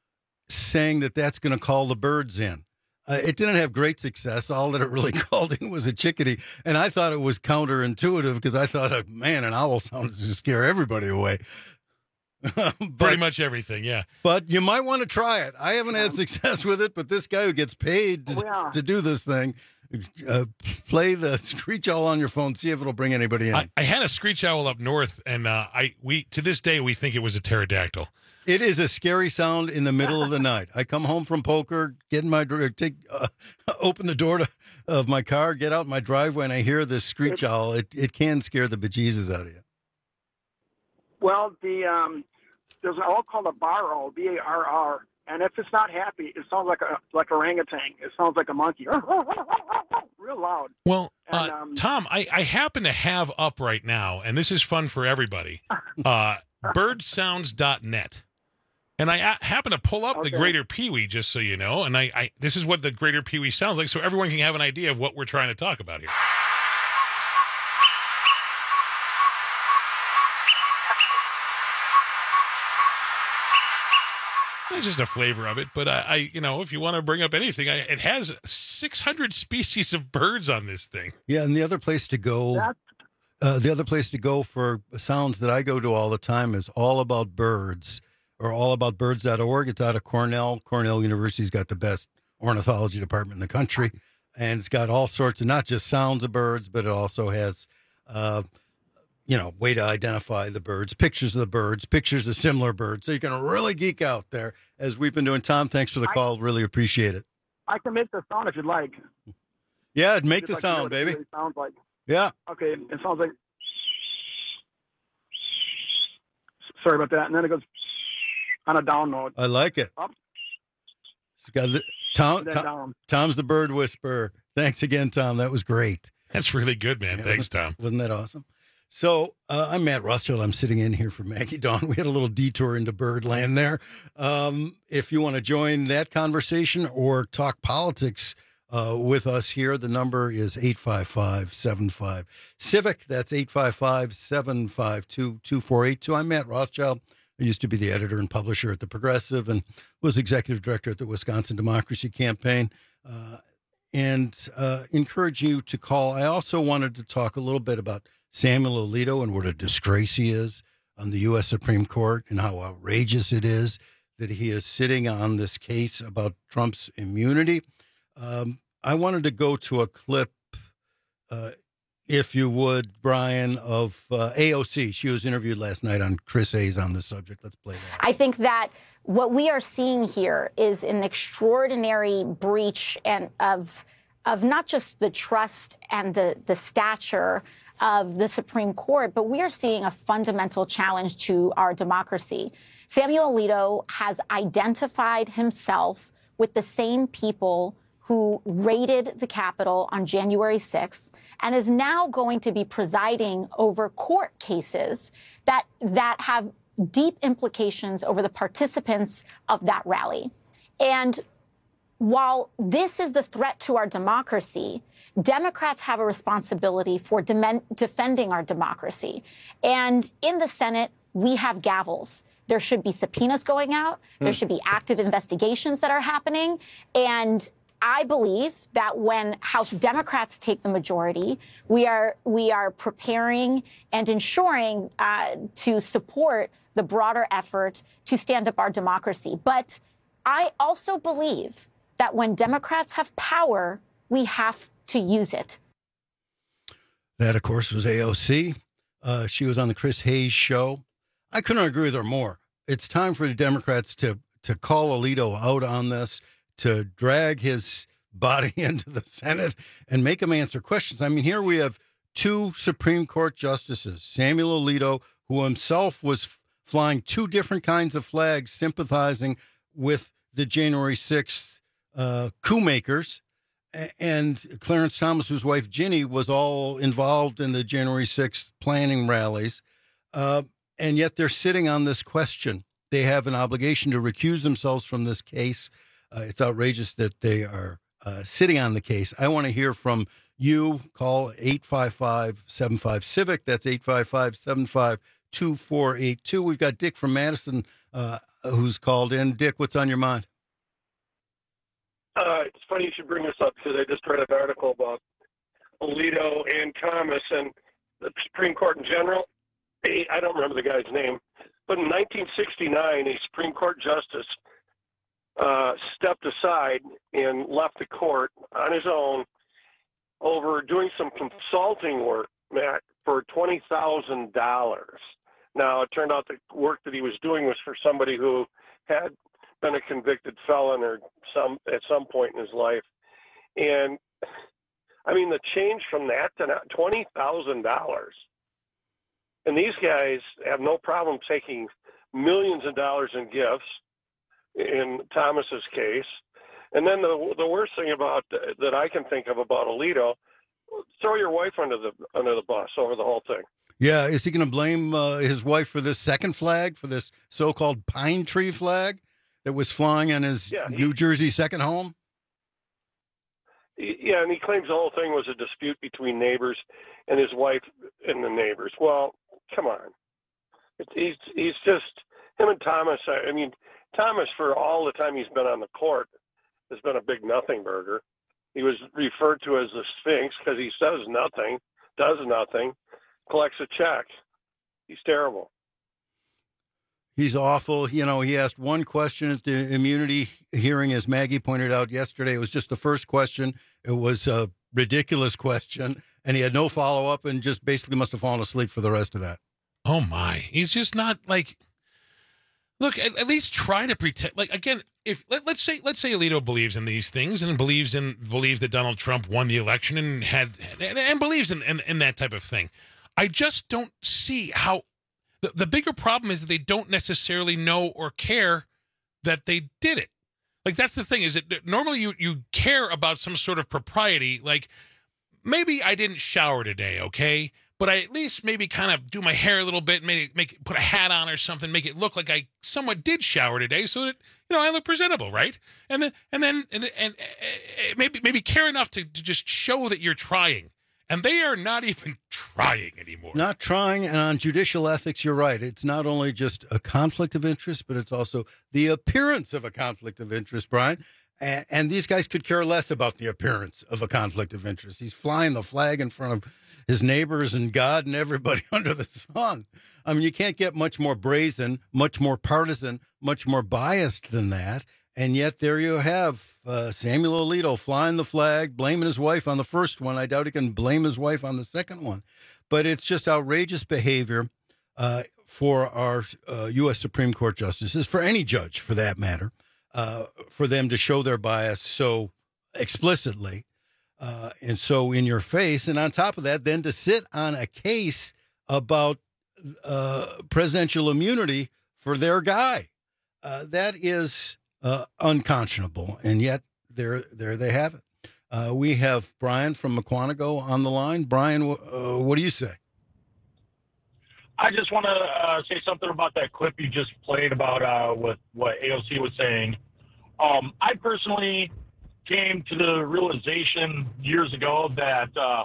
saying that that's going to call the birds in. Uh, it didn't have great success. All that it really called in was a chickadee. And I thought it was counterintuitive because I thought, oh, man, an owl sounds to scare everybody away. but, Pretty much everything, yeah. But you might want to try it. I haven't had success with it, but this guy who gets paid to, Oh, yeah. to do this thing, uh, play the screech owl on your phone, see if it'll bring anybody in. I, I had a screech owl up north, and uh, I we to this day we think it was a pterodactyl. It is a scary sound in the middle of the night. I come home from poker, get in my take, uh, open the door to, of my car, get out in my driveway, and I hear this screech owl. It it can scare the bejesus out of you. Well, the um, there's an owl called a bar owl, B A R R, and if it's not happy, it sounds like a like orangutan. It sounds like a monkey, real loud. Well, And, uh, um, Tom, I, I happen to have up right now, and this is fun for everybody, uh, bird sounds dot net. And I a- happen to pull up Okay. the greater peewee, just so you know, and I, I this is what the greater peewee sounds like, so everyone can have an idea of what we're trying to talk about here. It's just a flavor of it, but I, I you know, if you want to bring up anything, I, it has six hundred species of birds on this thing. Yeah, and the other place to go, That's, uh, the other place to go for sounds that I go to all the time is All About Birds, or all about birds dot org. It's out of Cornell. Cornell University's got the best ornithology department in the country, and it's got all sorts of, not just sounds of birds, but it also has, uh, you know, way to identify the birds, pictures of the birds, pictures of similar birds. So you can really geek out there, as we've been doing. Tom, thanks for the call. Really appreciate it. I can make the sound if you'd like. Yeah, make If the I can sound, know what it baby. really sounds like. Yeah. Okay, it sounds like. Sorry about that. And then it goes on a down note. I like it. Up. It's got the, Tom, Then Tom, down. Tom's the bird whisperer. Thanks again, Tom. That was great. That's really good, man. Yeah, Thanks, wasn't- Tom. Wasn't that awesome? So uh, I'm Matt Rothschild. I'm sitting in here for Maggie Dawn. We had a little detour into Birdland there. Um, if you want to join that conversation or talk politics uh, with us here, the number is eight five five, seven five, CIVIC. That's eight five five, seven five two, two four eight two. I'm Matt Rothschild. I used to be the editor and publisher at The Progressive and was executive director at the Wisconsin Democracy Campaign. Uh, and uh, encourage you to call. I also wanted to talk a little bit about Samuel Alito and what a disgrace he is on the U S Supreme Court and how outrageous it is that he is sitting on this case about Trump's immunity. Um, I wanted to go to a clip, uh, if you would, Brian, of uh, A O C. She was interviewed last night on Chris Hayes on this subject. Let's play that. I think that what we are seeing here is an extraordinary breach and of of not just the trust and the, the stature of the Supreme Court, but we are seeing a fundamental challenge to our democracy. Samuel Alito has identified himself with the same people who raided the Capitol on January sixth and is now going to be presiding over court cases that that have deep implications over the participants of that rally. And while this is the threat to our democracy, Democrats have a responsibility for de- defending our democracy. And in the Senate, we have gavels. There should be subpoenas going out. There should be active investigations that are happening. And I believe that when House Democrats take the majority, we are we are preparing and ensuring uh, to support the broader effort to stand up our democracy. But I also believe that when Democrats have power, we have to use it. That, of course, was A O C. Uh, she was on the Chris Hayes show. I couldn't agree with her more. It's time for the Democrats to to call Alito out on this, to drag his body into the Senate and make him answer questions. I mean, here we have two Supreme Court justices, Samuel Alito, who himself was flying two different kinds of flags, sympathizing with the January sixth uh, coup makers, and Clarence Thomas, whose wife Ginny was all involved in the January sixth planning rallies. Uh, and yet they're sitting on this question. They have an obligation to recuse themselves from this case. Uh, it's outrageous that they are uh, sitting on the case. I want to hear from you. Call eight five five, seven five, CIVIC. That's eight five five, seven five two, four eight two. We've got Dick from Madison uh, who's called in. Dick, what's on your mind? Uh, it's funny you should bring this up because I just read an article about Alito and Thomas and the Supreme Court in general. I don't remember the guy's name, but in nineteen sixty-nine, a Supreme Court justice uh, stepped aside and left the court on his own over doing some consulting work, Matt, for twenty thousand dollars. Now, it turned out the work that he was doing was for somebody who had been a convicted felon or some at some point in his life. And, I mean, the change from that to twenty thousand dollars. And these guys have no problem taking millions of dollars in gifts in Thomas's case. And then the the worst thing about that I can think of about Alito, throw your wife under the under the bus over the whole thing. Yeah, is he going to blame uh, his wife for this second flag, for this so-called pine tree flag that was flying in his yeah, he, New Jersey second home? Yeah, and he claims the whole thing was a dispute between neighbors and his wife and the neighbors. Well, come on. It's, he's he's just, him and Thomas, I mean, Thomas, for all the time he's been on the court, has been a big nothing burger. He was referred to as the Sphinx because he says nothing, does nothing. collects a check. He's terrible. He's awful. You know, he asked one question at the immunity hearing, as Maggie pointed out yesterday. It was just the first question. It was a ridiculous question, and he had no follow-up and just basically must have fallen asleep for the rest of that. Oh, my. He's just not like... Look, at, at least try to pretend. Like, again, if let, let's say let's say Alito believes in these things and believes in believes that Donald Trump won the election and had and, and believes in, in, in that type of thing. I just don't see how... The, the bigger problem is that they don't necessarily know or care that they did it. Like, that's the thing, is that normally you, you care about some sort of propriety. Like, maybe I didn't shower today, okay? But I at least maybe kind of do my hair a little bit, maybe make put a hat on or something, make it look like I somewhat did shower today, so that, you know, I look presentable, right? And then and then and, and, and maybe maybe care enough to, to just show that you're trying. And they are not even trying anymore. Not trying. And on judicial ethics, you're right. It's not only just a conflict of interest, but it's also the appearance of a conflict of interest, Brian. And, and these guys could care less about the appearance of a conflict of interest. He's flying the flag in front of his neighbors and God and everybody under the sun. I mean, you can't get much more brazen, much more partisan, much more biased than that. And yet there you have uh, Samuel Alito flying the flag, blaming his wife on the first one. I doubt he can blame his wife on the second one. But it's just outrageous behavior uh, for our uh, U S Supreme Court justices, for any judge for that matter, uh, for them to show their bias so explicitly uh, and so in your face. And on top of that, then to sit on a case about uh, presidential immunity for their guy. Uh, that is... Uh, unconscionable, and yet there, there they have it. Uh, we have Brian from Mukwonago on the line. Brian, uh, what do you say? I just want to uh, say something about that clip you just played about uh, with what A O C was saying. Um, I personally came to the realization years ago that uh,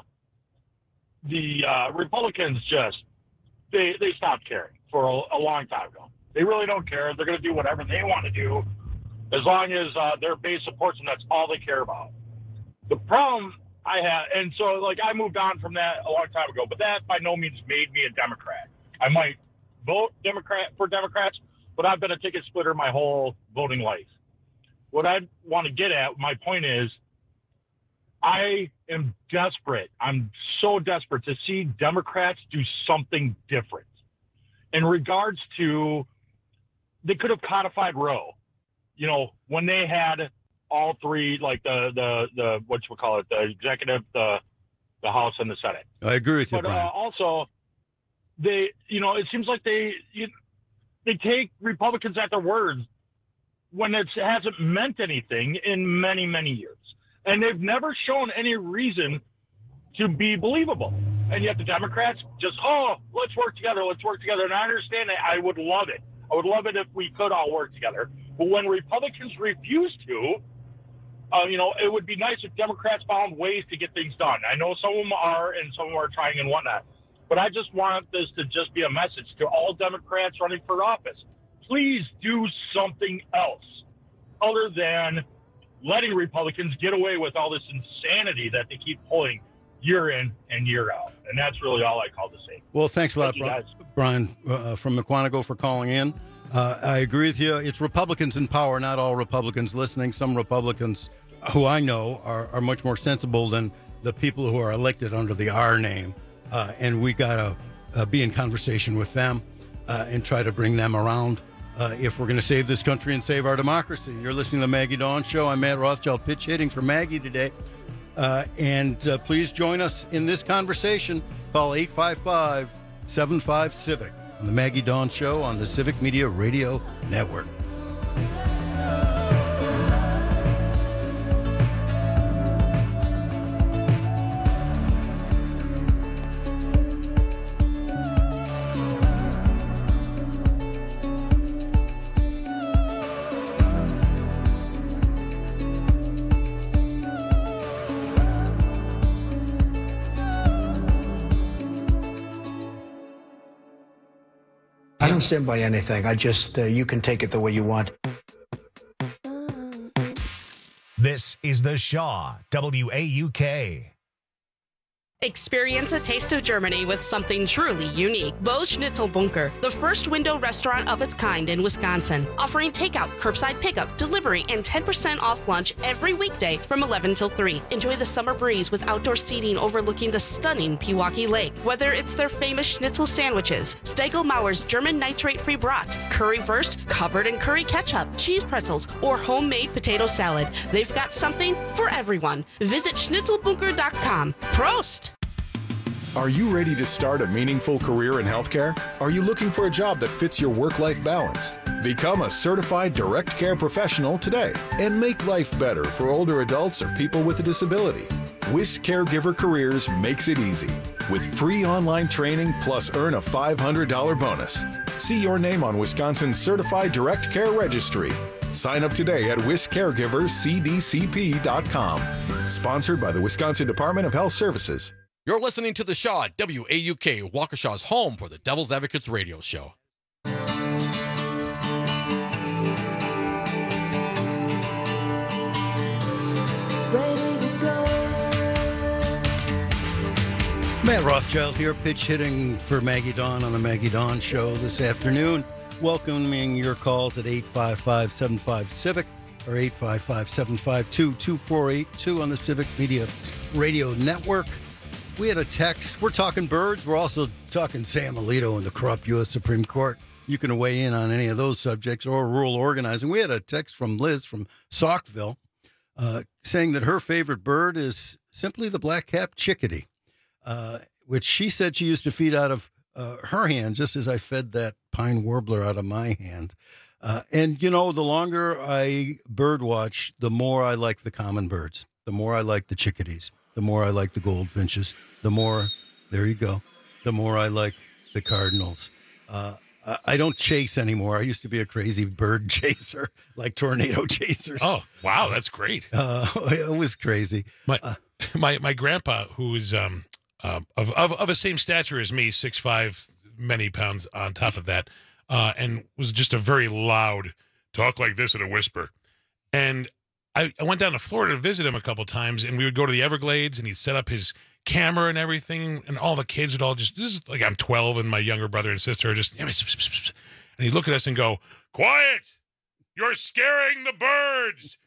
the uh, Republicans just they they stopped caring for a, a long time ago. They really don't care. They're going to do whatever they want to do, as long as uh, their base supports them. That's all they care about. The problem I had, and so like I moved on from that a long time ago, but that by no means made me a Democrat. I might vote Democrat for Democrats, but I've been a ticket splitter my whole voting life. What I want to get at, my point is, I am desperate. I'm so desperate to see Democrats do something different in regards to, they could have codified Roe. You know, when they had all three, like the, the, the what you would call it, the executive, the the House, and the Senate. I agree with you, but, Brian. Uh, also, they, you know, it seems like they you, they take Republicans at their words when it hasn't meant anything in many, many years. And they've never shown any reason to be believable. And yet the Democrats just, oh, let's work together, let's work together. And I understand that. I would love it. I would love it if we could all work together. But when Republicans refuse to, uh, you know, it would be nice if Democrats found ways to get things done. I know some of them are, and some of them are trying and whatnot. But I just want this to just be a message to all Democrats running for office. Please do something else other than letting Republicans get away with all this insanity that they keep pulling year in and year out. And that's really all I call to say. Well, thanks a lot, Thank Brian, uh, from Mukwonago, for calling in. Uh, I agree with you. It's Republicans in power, not all Republicans listening. Some Republicans who I know are, are much more sensible than the people who are elected under the R name. Uh, and we got to uh, be in conversation with them uh, and try to bring them around uh, if we're going to save this country and save our democracy. You're listening to the Maggie Dawn Show. I'm Matt Rothschild, pitch hitting for Maggie today. Uh, and uh, please join us in this conversation. Call eight five five, seven five, CIVIC on the Maggie Dawn Show on the Civic Media Radio Network. I don't stand by anything. I just, uh, you can take it the way you want. This is The Shaw, W A U K. Experience a taste of Germany with something truly unique. Bo Schnitzelbunker, the first window restaurant of its kind in Wisconsin, offering takeout, curbside pickup, delivery, and ten percent off lunch every weekday from eleven till three. Enjoy the summer breeze with outdoor seating overlooking the stunning Pewaukee Lake. Whether it's their famous schnitzel sandwiches, Steigl-Mauer's German nitrate-free brats, curry wurst covered in curry ketchup, cheese pretzels, or homemade potato salad, they've got something for everyone. Visit schnitzelbunker dot com. Prost! Are you ready to start a meaningful career in healthcare? Are you looking for a job that fits your work-life balance? Become a certified direct care professional today and make life better for older adults or people with a disability. WIS Caregiver Careers makes it easy with free online training plus earn a five hundred dollars bonus. See your name on Wisconsin's Certified Direct Care Registry. Sign up today at wis caregivers c d c p dot com. Sponsored by the Wisconsin Department of Health Services. You're listening to The Shaw, W A U K, Waukesha's home for the Devil's Advocates radio show. Matt Rothschild here, pitch hitting for Maggie Dawn on the Maggie Dawn Show this afternoon. Welcoming your calls at eight five five, seven five, Civic or eight five five, seven five two, two four eight two on the Civic Media Radio Network. We had a text. We're talking birds. We're also talking Sam Alito and the corrupt U S Supreme Court. You can weigh in on any of those subjects or rural organizing. We had a text from Liz from Saukville uh, saying that her favorite bird is simply the black-capped chickadee, uh, which she said she used to feed out of uh, her hand, just as I fed that pine warbler out of my hand. Uh, and, you know, the longer I bird watch, the more I like the common birds, the more I like the chickadees. The more I like the goldfinches, the more, there you go, the more I like the cardinals. Uh, I don't chase anymore. I used to be a crazy bird chaser, like tornado chasers. Oh, wow, that's great. Uh, it was crazy. My uh, my my grandpa, who is um uh, of of of the same stature as me, six five, many pounds on top of that, uh, and was just a very loud, talk like this in a whisper, and. I, I went down to Florida to visit him a couple times, and we would go to the Everglades, and he'd set up his camera and everything, and all the kids would all just, this is like I'm twelve, and my younger brother and sister are just, and he'd look at us and go, quiet, you're scaring the birds.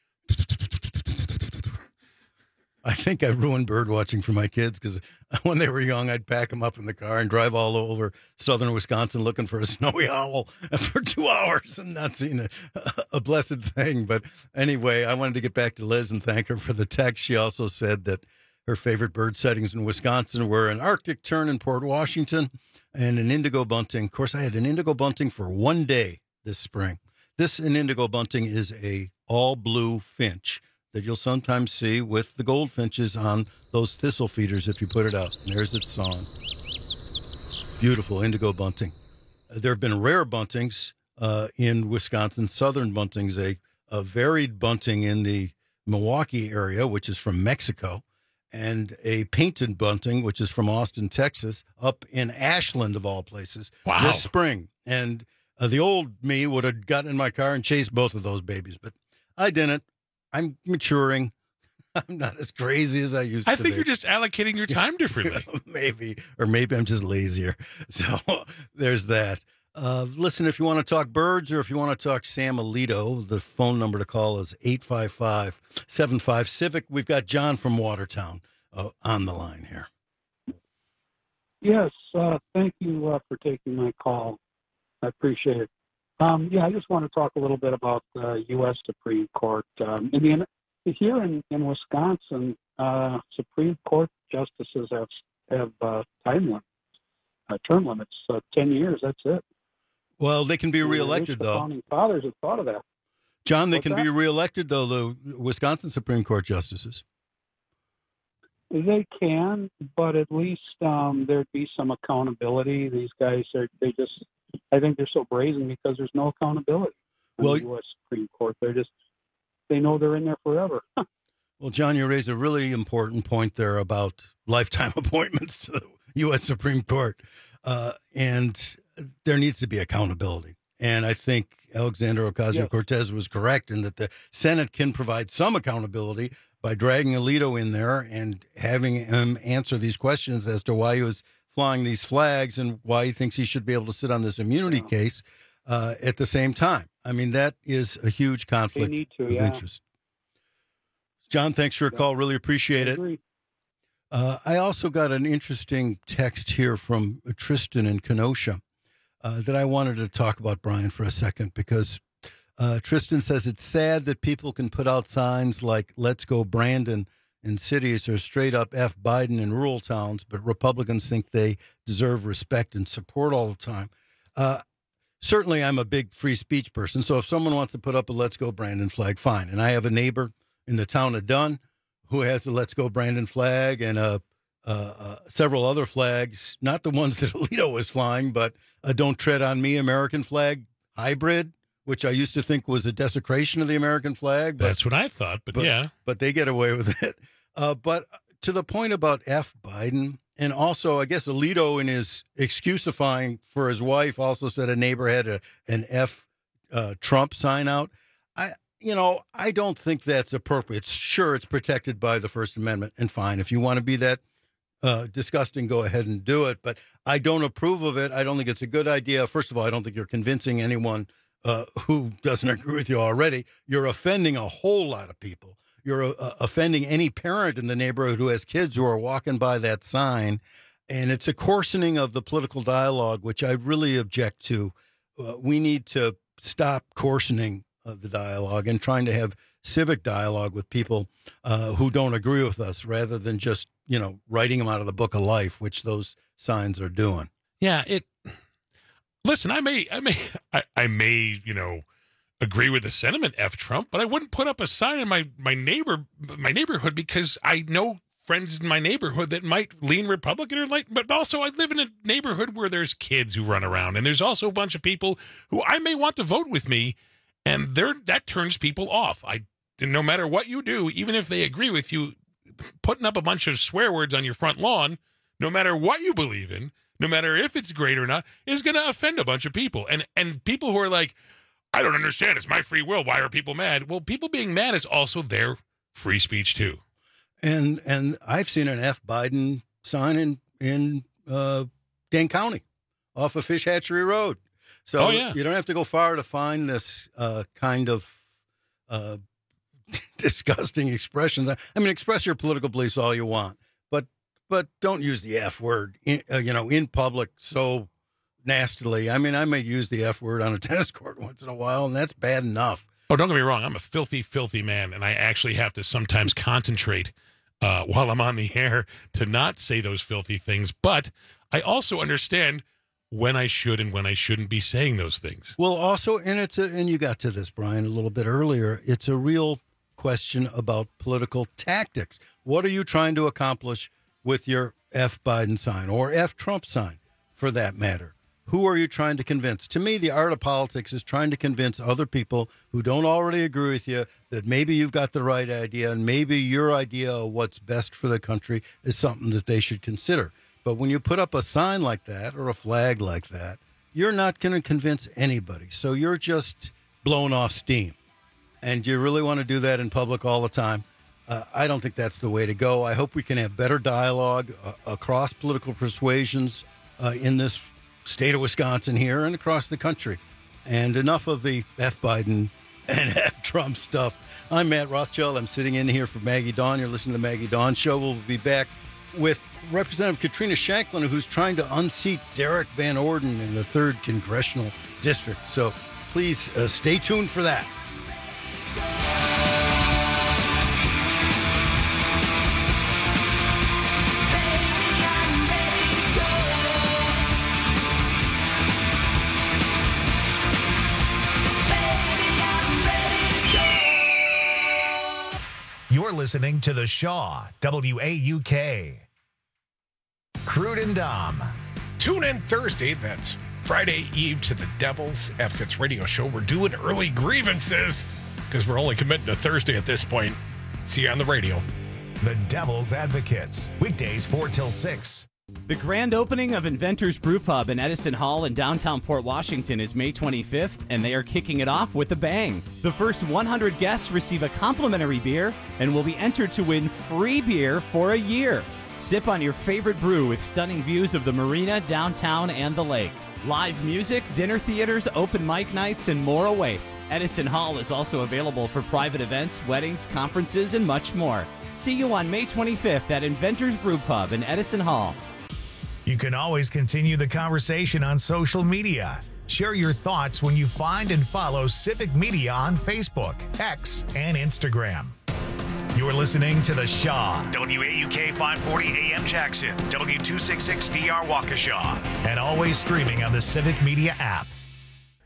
I think I ruined bird watching for my kids because when they were young, I'd pack them up in the car and drive all over southern Wisconsin looking for a snowy owl for two hours and not seeing a, a blessed thing. But anyway, I wanted to get back to Liz and thank her for the text. She also said that her favorite bird sightings in Wisconsin were an Arctic tern in Port Washington and an indigo bunting. Of course, I had an indigo bunting for one day this spring. This an indigo bunting is a all blue finch that you'll sometimes see with the goldfinches on those thistle feeders if you put it out. And there's its song. Beautiful indigo bunting. Uh, there have been rare buntings uh, in Wisconsin, southern buntings, a, a varied bunting in the Milwaukee area, which is from Mexico, and a painted bunting, which is from Austin, Texas, up in Ashland, of all places, wow. this spring. And uh, the old me would have gotten in my car and chased both of those babies, but I didn't. I'm maturing. I'm not as crazy as I used I to think be. you're just allocating your time differently. Maybe. Or maybe I'm just lazier. So there's that. Uh, listen, if you want to talk birds or if you want to talk Sam Alito, the phone number to call is eight five five, seven five, Civic. We've got John from Watertown uh, on the line here. Yes, uh, thank you uh, for taking my call. I appreciate it. Um, yeah, I just want to talk a little bit about the U S Supreme Court. Um, in the, here in, in Wisconsin, uh, Supreme Court justices have have uh, time limits, uh, term limits, uh, ten years. That's it. Well, they can be reelected, the though. Founding fathers have thought of that. John, they What's can that? be reelected, though, the Wisconsin Supreme Court justices. They can, but at least um, there'd be some accountability. These guys are, they just, I think they're so brazen because there's no accountability in Well, the U S Supreme Court. They're just, they know they're in there forever. Well, John, you raised a really important point there about lifetime appointments to the U S Supreme Court. Uh, and there needs to be accountability. And I think Alexandra Ocasio-Cortez was correct in that the Senate can provide some accountability, by dragging Alito in there and having him answer these questions as to why he was flying these flags and why he thinks he should be able to sit on this immunity yeah. case uh, at the same time. I mean, that is a huge conflict need to, of yeah. interest. John, thanks for your call. Really appreciate it. Uh, I also got an interesting text here from Tristan in Kenosha uh, that I wanted to talk about, Brian, for a second, because uh, Tristan says it's sad that people can put out signs like "Let's go Brandon" in cities or straight up F Biden in rural towns, but Republicans think they deserve respect and support all the time. Uh, certainly, I'm a big free speech person, so if someone wants to put up a "Let's go Brandon" flag, fine. And I have a neighbor in the town of Dunn who has the "Let's Go Brandon" flag and uh, uh, uh, several other flags, not the ones that Alito was flying, but a "Don't Tread on Me" American flag hybrid, which I used to think was a desecration of the American flag. But, That's what I thought, but, but yeah. But they get away with it. Uh, but to the point about F Biden, and also I guess Alito in his excusifying for his wife also said a neighbor had a, an F uh, Trump sign out. I You know, I don't think that's appropriate. Sure, it's protected by the First Amendment, and fine. If you want to be that uh, disgusting, go ahead and do it. But I don't approve of it. I don't think it's a good idea. First of all, I don't think you're convincing anyone uh, who doesn't agree with you already. You're offending a whole lot of people. You're uh, offending any parent in the neighborhood who has kids who are walking by that sign. And it's a coarsening of the political dialogue, which I really object to. Uh, we need to stop coarsening of the dialogue and trying to have civic dialogue with people uh, who don't agree with us rather than just, you know, writing them out of the book of life, which those signs are doing. Yeah. It, listen, I may, I may, I, I may, you know, agree with the sentiment F Trump, but I wouldn't put up a sign in my, my neighbor, my neighborhood because I know friends in my neighborhood that might lean Republican or like, but also I live in a neighborhood where there's kids who run around and there's also a bunch of people who I may want to vote with me. And there, that turns people off. I, no matter what you do, even if they agree with you, putting up a bunch of swear words on your front lawn, no matter what you believe in, no matter if it's great or not, is going to offend a bunch of people. And and people who are like, I don't understand. It's my free will. Why are people mad? Well, people being mad is also their free speech too. And and I've seen an F Biden sign in in uh, Dane County, off of Fish Hatchery Road. So oh, yeah. you don't have to go far to find this uh, kind of uh, disgusting expressions. I mean, express your political beliefs all you want, but but don't use the F word, in, uh, you know, in public so nastily. I mean, I may use the F word on a tennis court once in a while, and that's bad enough. Oh, don't get me wrong. I'm a filthy, filthy man, and I actually have to sometimes concentrate uh, while I'm on the air to not say those filthy things. But I also understand when I should and when I shouldn't be saying those things. Well, also, and it's a, and you got to this, Brian, a little bit earlier. It's a real question about political tactics. What are you trying to accomplish with your F Biden sign or F Trump sign, for that matter? Who are you trying to convince? To me, the art of politics is trying to convince other people who don't already agree with you that maybe you've got the right idea and maybe your idea of what's best for the country is something that they should consider. But when you put up a sign like that or a flag like that, you're not going to convince anybody. So you're just blowing off steam. And you really want to do that in public all the time? Uh, I don't think that's the way to go. I hope we can have better dialogue uh, across political persuasions uh, in this state of Wisconsin here and across the country. And enough of the F Biden and F Trump stuff. I'm Matt Rothschild. I'm sitting in here for Maggie Dawn. You're listening to the Maggie Dawn Show. We'll be back with Representative Katrina Shanklin, who's trying to unseat Derek Van Orden in the third Congressional District. So please uh, stay tuned for that. You're listening to The Shaw, W A U K. Crude and Dom. Tune in Thursday, that's Friday Eve, to the Devil's Advocates radio show. We're doing early grievances because we're only committing to Thursday at this point. See you on the radio. The Devil's Advocates, weekdays four till six. The grand opening of Inventors Brew Pub in Edison Hall in downtown Port Washington is May twenty-fifth, and they are kicking it off with a bang. The first one hundred guests receive a complimentary beer and will be entered to win free beer for a year. Sip on your favorite brew with stunning views of the marina, downtown, and the lake. Live music, dinner theaters, open mic nights, and more await. Edison Hall is also available for private events, weddings, conferences, and much more. See you on May twenty-fifth at Inventors Brew Pub in Edison Hall. You can always continue the conversation on social media. Share your thoughts when you find and follow Civic Media on Facebook, X, and Instagram. You're listening to The Shaw, W A U K five forty A M Jackson, W two sixty-six D R Waukesha, and always streaming on the Civic Media app.